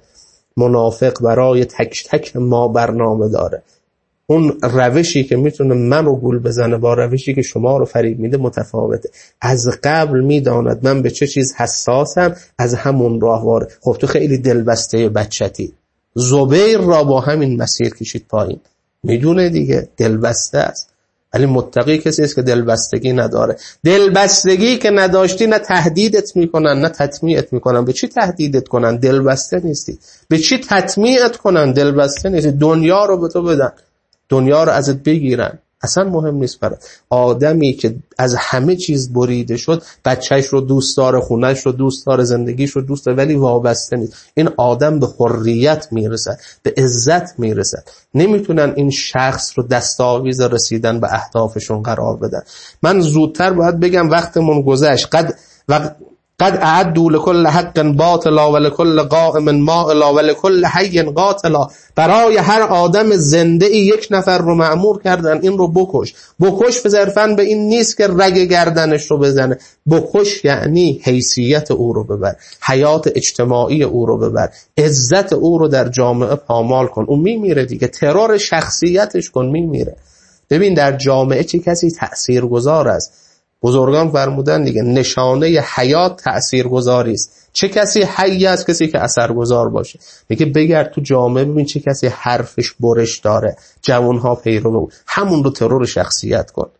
منافق برای تک تک ما برنامه داره. اون روشی که میتونه من رو گول بزنه با روشی که شما رو فریب میده متفاوته. از قبل میداند من به چه چیز حساسم، از همون راه واره. خب تو خیلی دلبسته بچتی، زبیر را با همین مسیر کشید پایین، میدونه دیگه دلبسته است. ولی متقی کسی است که دلبستگی نداره. دلبستگی که نداشتی نه تهدیدت میکنن نه تطمیعت میکنن. به چی تهدیدت کنن؟ دلبسته نیستی. به چی تطمیعت کنن؟ دلبسته نیستی. دنیا رو به تو بدن، دنیا رو ازت بگیرن، اصلا مهم نیست برات. آدمی که از همه چیز بریده شد، بچهش رو دوست داره، خونهش رو دوست داره، زندگیش رو دوست داره، ولی وابسته نیست. این آدم به حریت میرسد، به عزت میرسد. نمیتونن این شخص رو دستاویز رسیدن به اهدافشون قرار بدن. من زودتر باید بگم وقتمون گذشت. قد و قد اعدوا لكل حق باطلا و لكل قائم مائلا و لكل حی قاتلا، برای هر آدم زنده ای یک نفر رو مأمور کردن این رو بکش. بکش صرفاً به این نیست که رگ گردنش رو بزنه، بکش یعنی حیثیت او رو ببر، حیات اجتماعی او رو ببر، عزت او رو در جامعه پامال کن. اون میمیره دیگه، ترور شخصیتش کن، میمیره. ببین در جامعه چه کسی تأثیرگذار است. بزرگان فرمودن دیگه نشانه حیات تأثیرگذاری است. چه کسی حی است؟ کسی که اثرگذار باشه. میگه بگرد تو جامعه ببین چه کسی حرفش برش داره، جوانها پیرو، همون رو ترور شخصیت کن.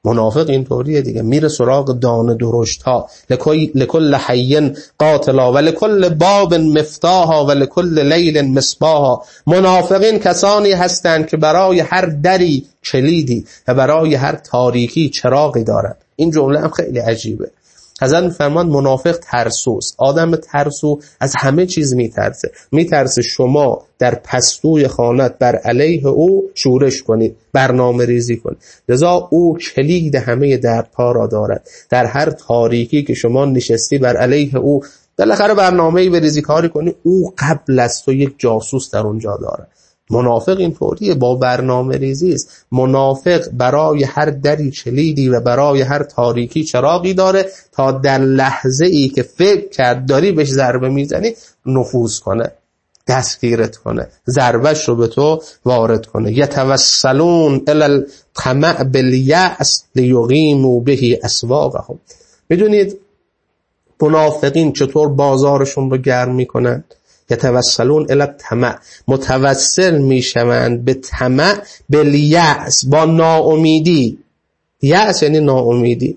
منافق اینطوریه دیگه، میره سراغ دانه درشت ها. لکل حی قاتلا و لکل باب مفتاحا و لکل لیل مصباحا. منافقین کسانی هستند که برای هر دری کلیدی و برای هر تاریکی چراغی دارند. این جمله هم خیلی عجیبه. حضرت میفرمان منافق ترسوست. آدم ترسو از همه چیز میترسه. میترسه شما در پستوی خانت بر علیه او شورش کنید، برنامه ریزی کنید. لذا او کلید همه دردها را دارد. در هر تاریکی که شما نشستی بر علیه او بالاخره برنامه‌ای بریزی، کاری کنی، او قبل از تو یک جاسوس در اونجا داره. منافق اینطوریه، با برنامه ریزی است. منافق برای هر دری کلیدی و برای هر تاریکی چراغی داره تا در لحظه ای که فکر کرد داری بهش ضربه میزنی نفوذ کنه، دستگیرت کنه، ضربهش رو به تو وارد کنه. یتوسلون الی الطمع بالیأس لیقیموا به اسواقهم. میدونید منافقین چطور بازارشون رو گرم میکنن؟ یتوسلون الی الطمع، متوسل میشوند به طمع، بالیأس، با ناامیدی. یأس یعنی ناامیدی.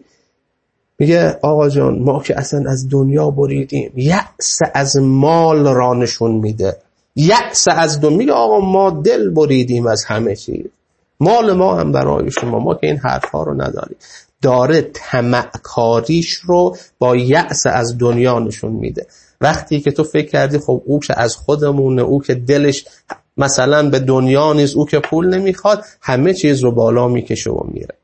میگه آقا جان ما که اصلا از دنیا بریدیم. یأس از مال را نشون میده. یأس از دنیا. میگه آقا ما دل بریدیم از همه چیز، مال ما هم برای شما، ما که این حرفا رو نداریم. داره طمع کاریش رو با یأس از دنیا نشون میده. وقتی که تو فکر کردی خب او که از خودمونه، او که دلش مثلا به دنیا نیست، او که پول نمیخواد، همه چیز رو بالا میکشه و میره.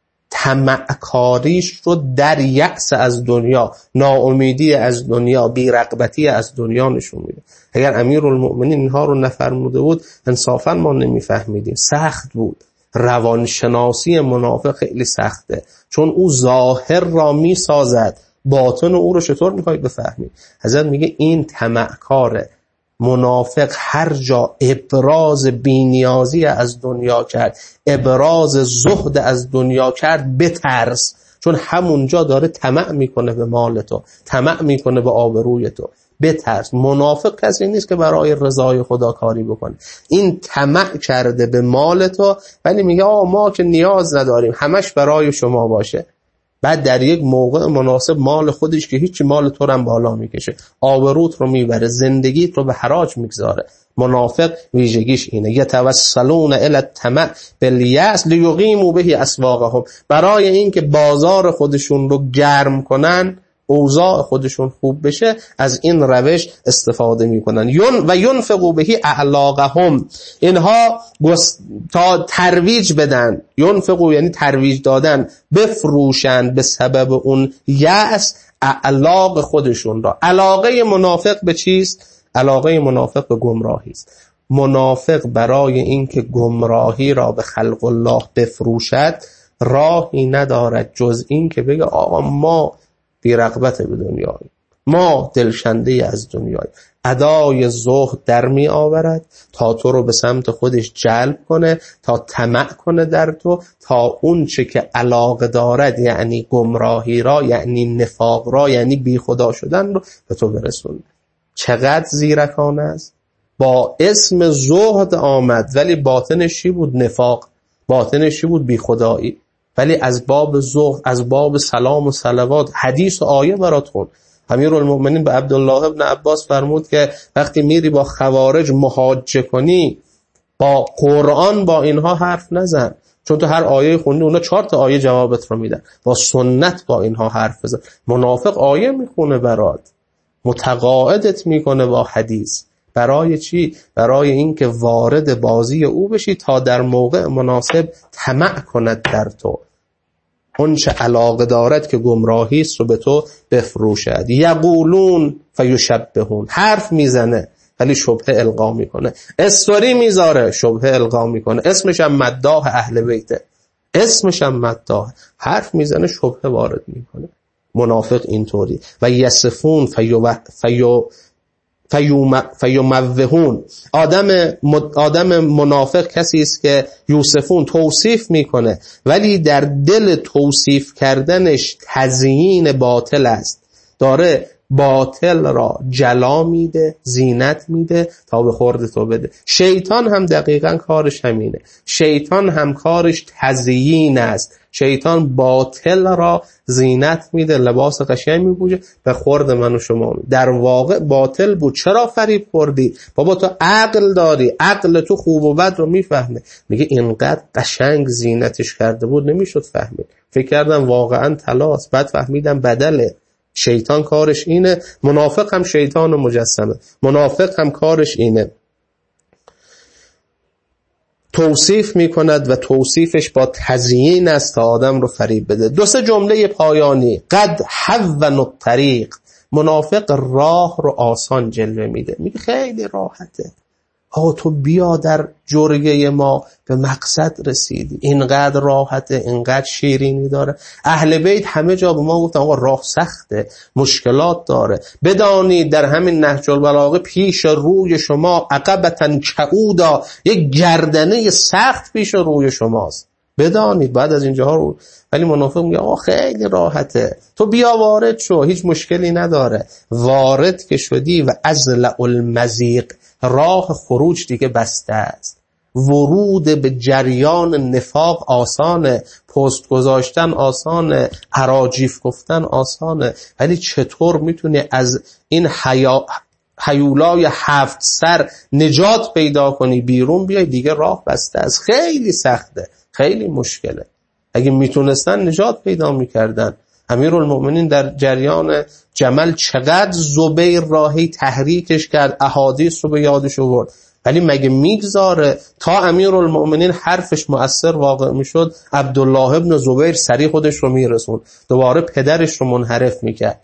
طمع کاریش رو در یأس از دنیا، ناامیدی از دنیا، بی‌رغبتی از دنیا نشون میده. اگر امیرالمؤمنین اینها رو نفرموده بود انصافا ما نمیفهمیدیم. سخت بود. روانشناسی منافق خیلی سخته، چون او ظاهر را میسازد، باطن او رو چطور میخواید بفهمید؟ حضرت میگه این طمعکاره. منافق هر جا ابراز بی‌نیازی از دنیا کرد، ابراز زهد از دنیا کرد، بترس، چون همونجا داره طمع میکنه به مال تو، طمع میکنه به آبروی تو. بترس. منافق کسی نیست که برای رضای خدا کاری بکنه. این طمع کرده به مال تو، ولی میگه آقا ما که نیاز نداریم، همش برای شما باشه. بعد در یک موقع مناسب مال خودش که هیچی مال تو رو بالا میکشه، آبروت رو میبره، زندگیت رو به حراج میگذاره. منافق ویژگیش اینه. یتوسلون الی الطمع بالیأس لیقیموا به اسواقهم. برای اینکه بازار خودشون رو گرم کنن، اوضاع خودشون خوب بشه، از این روش استفاده میکنن. ین و ینفقوا به اعلاقهم. اینها تا ترویج بدن. ینفقوا یعنی ترویج دادن، بفروشن به سبب اون یأس اعلاق خودشون را. علاقه منافق به چیست؟ علاقه منافق به گمراهی است. منافق برای اینکه گمراهی را به خلق الله بفروشد راهی ندارد جز این که بگه آقا ما بی رغبت به دنیایی، ما دلشنده از دنیایی. ادای زهد در می آورد تا تو رو به سمت خودش جلب کنه، تا طمع کنه در تو، تا اون چه که علاقه دارد، یعنی گمراهی را، یعنی نفاق را، یعنی بی خدا شدن رو به تو برسونه. چقدر زیرکانه است. با اسم زهد آمد ولی باطنش چی بود؟ نفاق. باطنش چی بود؟ بی خدایی. ولی از باب زهد، از باب سلام و صلوات، حدیث و آیه برات خوند. امیرالمؤمنین به عبدالله ابن عباس فرمود که وقتی میری با خوارج محاجه کنی، با قرآن با اینها حرف نزن، چون تو هر آیه خوندی اونا چهار تا آیه جوابت رو میدن. با سنت با اینها حرف بزن. منافق آیه میخونه برات، متقاعدت میکنه با حدیث. برای چی؟ برای اینکه وارد بازی او بشی تا در موقع مناسب طمع کند در تو، اون چه علاقه دارد که گمراهی است رو به تو بفروشد. یقولون فیشبهون. حرف میزنه ولی شبهه القا میکنه. استوری میذاره، شبهه القا میکنه. اسمش هم مداح اهل بیته، اسمش هم مداح. حرف میزنه، شبهه وارد میکنه. منافق اینطوری. و یصفون فیو فیو فیوموهون. آدم آدم منافق کسی است که یوسفون توصیف میکنه ولی در دل توصیف کردنش تزیین باطل است. داره باطل را جلا میده، زینت میده تا به خورد تو بده. شیطان هم دقیقاً کارش همینه. شیطان هم کارش تزیین است. شیطان باطل را زینت میده، لباس قشنگ میپوشه، به خورد من و شما میده. در واقع باطل بود. چرا فریب خوردی؟ بابا تو عقل داری، عقل تو خوب و بد رو میفهمه. میگه اینقدر قشنگ زینتش کرده بود نمیشد فهمید. فکر کردم واقعا طلاست، بعد فهمیدم بدله. شیطان کارش اینه. منافق هم شیطان و مجسمه. منافق هم کارش اینه، توصیف میکند و توصیفش با تزیین است تا آدم رو فریب بده. دو سه جمله پایانی. قد حون الطریق، منافق راه رو آسان جلوه میده، میگه خیلی راحته، آقا تو بیا در جرگه ما به مقصد رسیدی، اینقدر راحته، اینقدر شیرینی داره. اهل بیت همه جا به ما گفتن آقا راه سخته، مشکلات داره. بدانید در همین نهج البلاغه پیش روی شما عقبتن کعودا، یک گردنه سخت پیش روی شماست. بدانید بعد از اینجاها رو. ولی منافق میگه آقا خیلی راحته، تو بیا وارد شو، هیچ مشکلی نداره. وارد که شدی و ازلع المزیق، راه خروج دیگه بسته است. ورود به جریان نفاق آسانه، پست گذاشتن آسانه، اراجیف گفتن آسانه، ولی چطور میتونی از این حیا حیولای هفت سر نجات پیدا کنی، بیرون بیای؟ دیگه راه بسته است. خیلی سخته، خیلی مشکله. اگه میتونستن نجات پیدا میکردن. امیرالمؤمنین در جریان جمل چقدر زبیر راهی تحریکش کرد، احادیث رو به یادش آورد، ولی مگه میگذاره تا امیرالمؤمنین حرفش مؤثر واقع میشد عبدالله ابن زبیر سریع خودش رو میرسون، دوباره پدرش رو منحرف میکرد.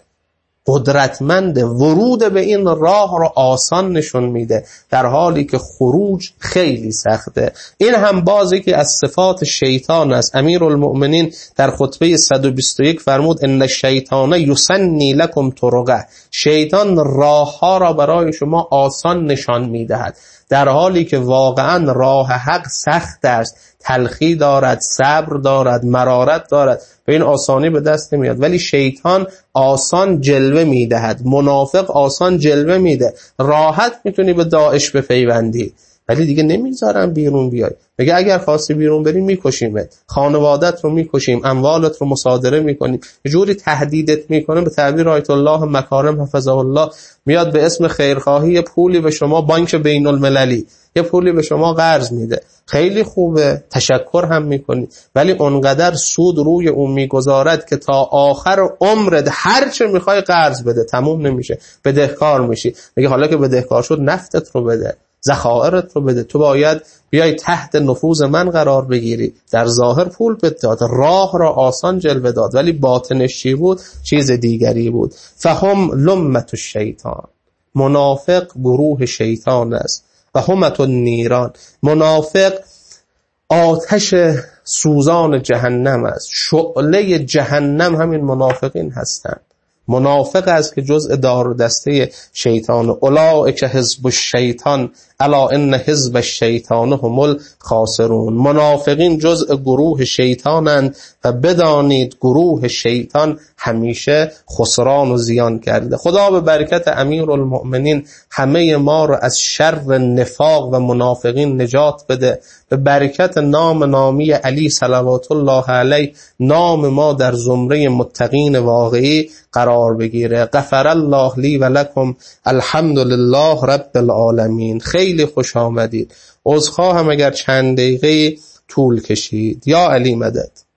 قدرتمند، ورود به این راه رو آسان نشون میده، در حالی که خروج خیلی سخته. این هم بازی که از صفات شیطان است. امیرالمؤمنین در خطبه صد و بیست و یک فرمود ان الشیطان یسنی لکم طرقه، شیطان راه ها را برای شما آسان نشان میدهد، در حالی که واقعا راه حق سخت است، تلخی دارد، صبر دارد، مرارت دارد، به این آسانی به دست نمیاد. ولی شیطان آسان جلوه میدهد، منافق آسان جلوه میده. راحت میتونی به داعش بپیوندی، ولی دیگه نمیذارن بیرون بیای. میگه اگر خواستی بیرون بری میکشیمت، خانوادت رو میکشیم، اموالت رو مصادره میکنیم. یه جوری تهدیدت میکنه، به تعبیر آیت الله مکارم حفظه الله، میاد به اسم خیرخواهی پولی به شما، بانک بین المللی یه پولی به شما قرض میده، خیلی خوبه، تشکر هم میکنی، ولی اونقدر سود روی اون میگذارد که تا آخر عمرت هر چه میخوای قرض بده تموم نمیشه، بدهکار میشی. میگه حالا که بدهکار شد نفتت رو بده، ذخائرت رو بده، تو باید بیای تحت نفوذ من قرار بگیری. در ظاهر پول بداد، راه را آسان جلوه داد، ولی باطنش چی بود؟ چیز دیگری بود. فهم لمت الشیطان، منافق گروه شیطان است. و همت النیران، منافق آتش سوزان جهنم است، شعله جهنم همین منافقین هستند. منافق است که جزء دار و دسته شیطان، اولئک حزب الشیطان الا ان حزب الشیطان هم الخاسرون. منافقین جزء گروه شیطانند و بدانید گروه شیطان همیشه خسران و زیان کرده. خدا به برکت امیرالمؤمنین همه ما رو از شر نفاق و منافقین نجات بده. به برکت نام نامی علی صلوات الله علیه نام ما در زمره متقین واقعی قرار بگیره. غفر الله لی و لکم، الحمد لله رب العالمین. خیلی خوش آمدید. عذرخواهم اگر چند دقیقه طول کشید. یا علی مدد.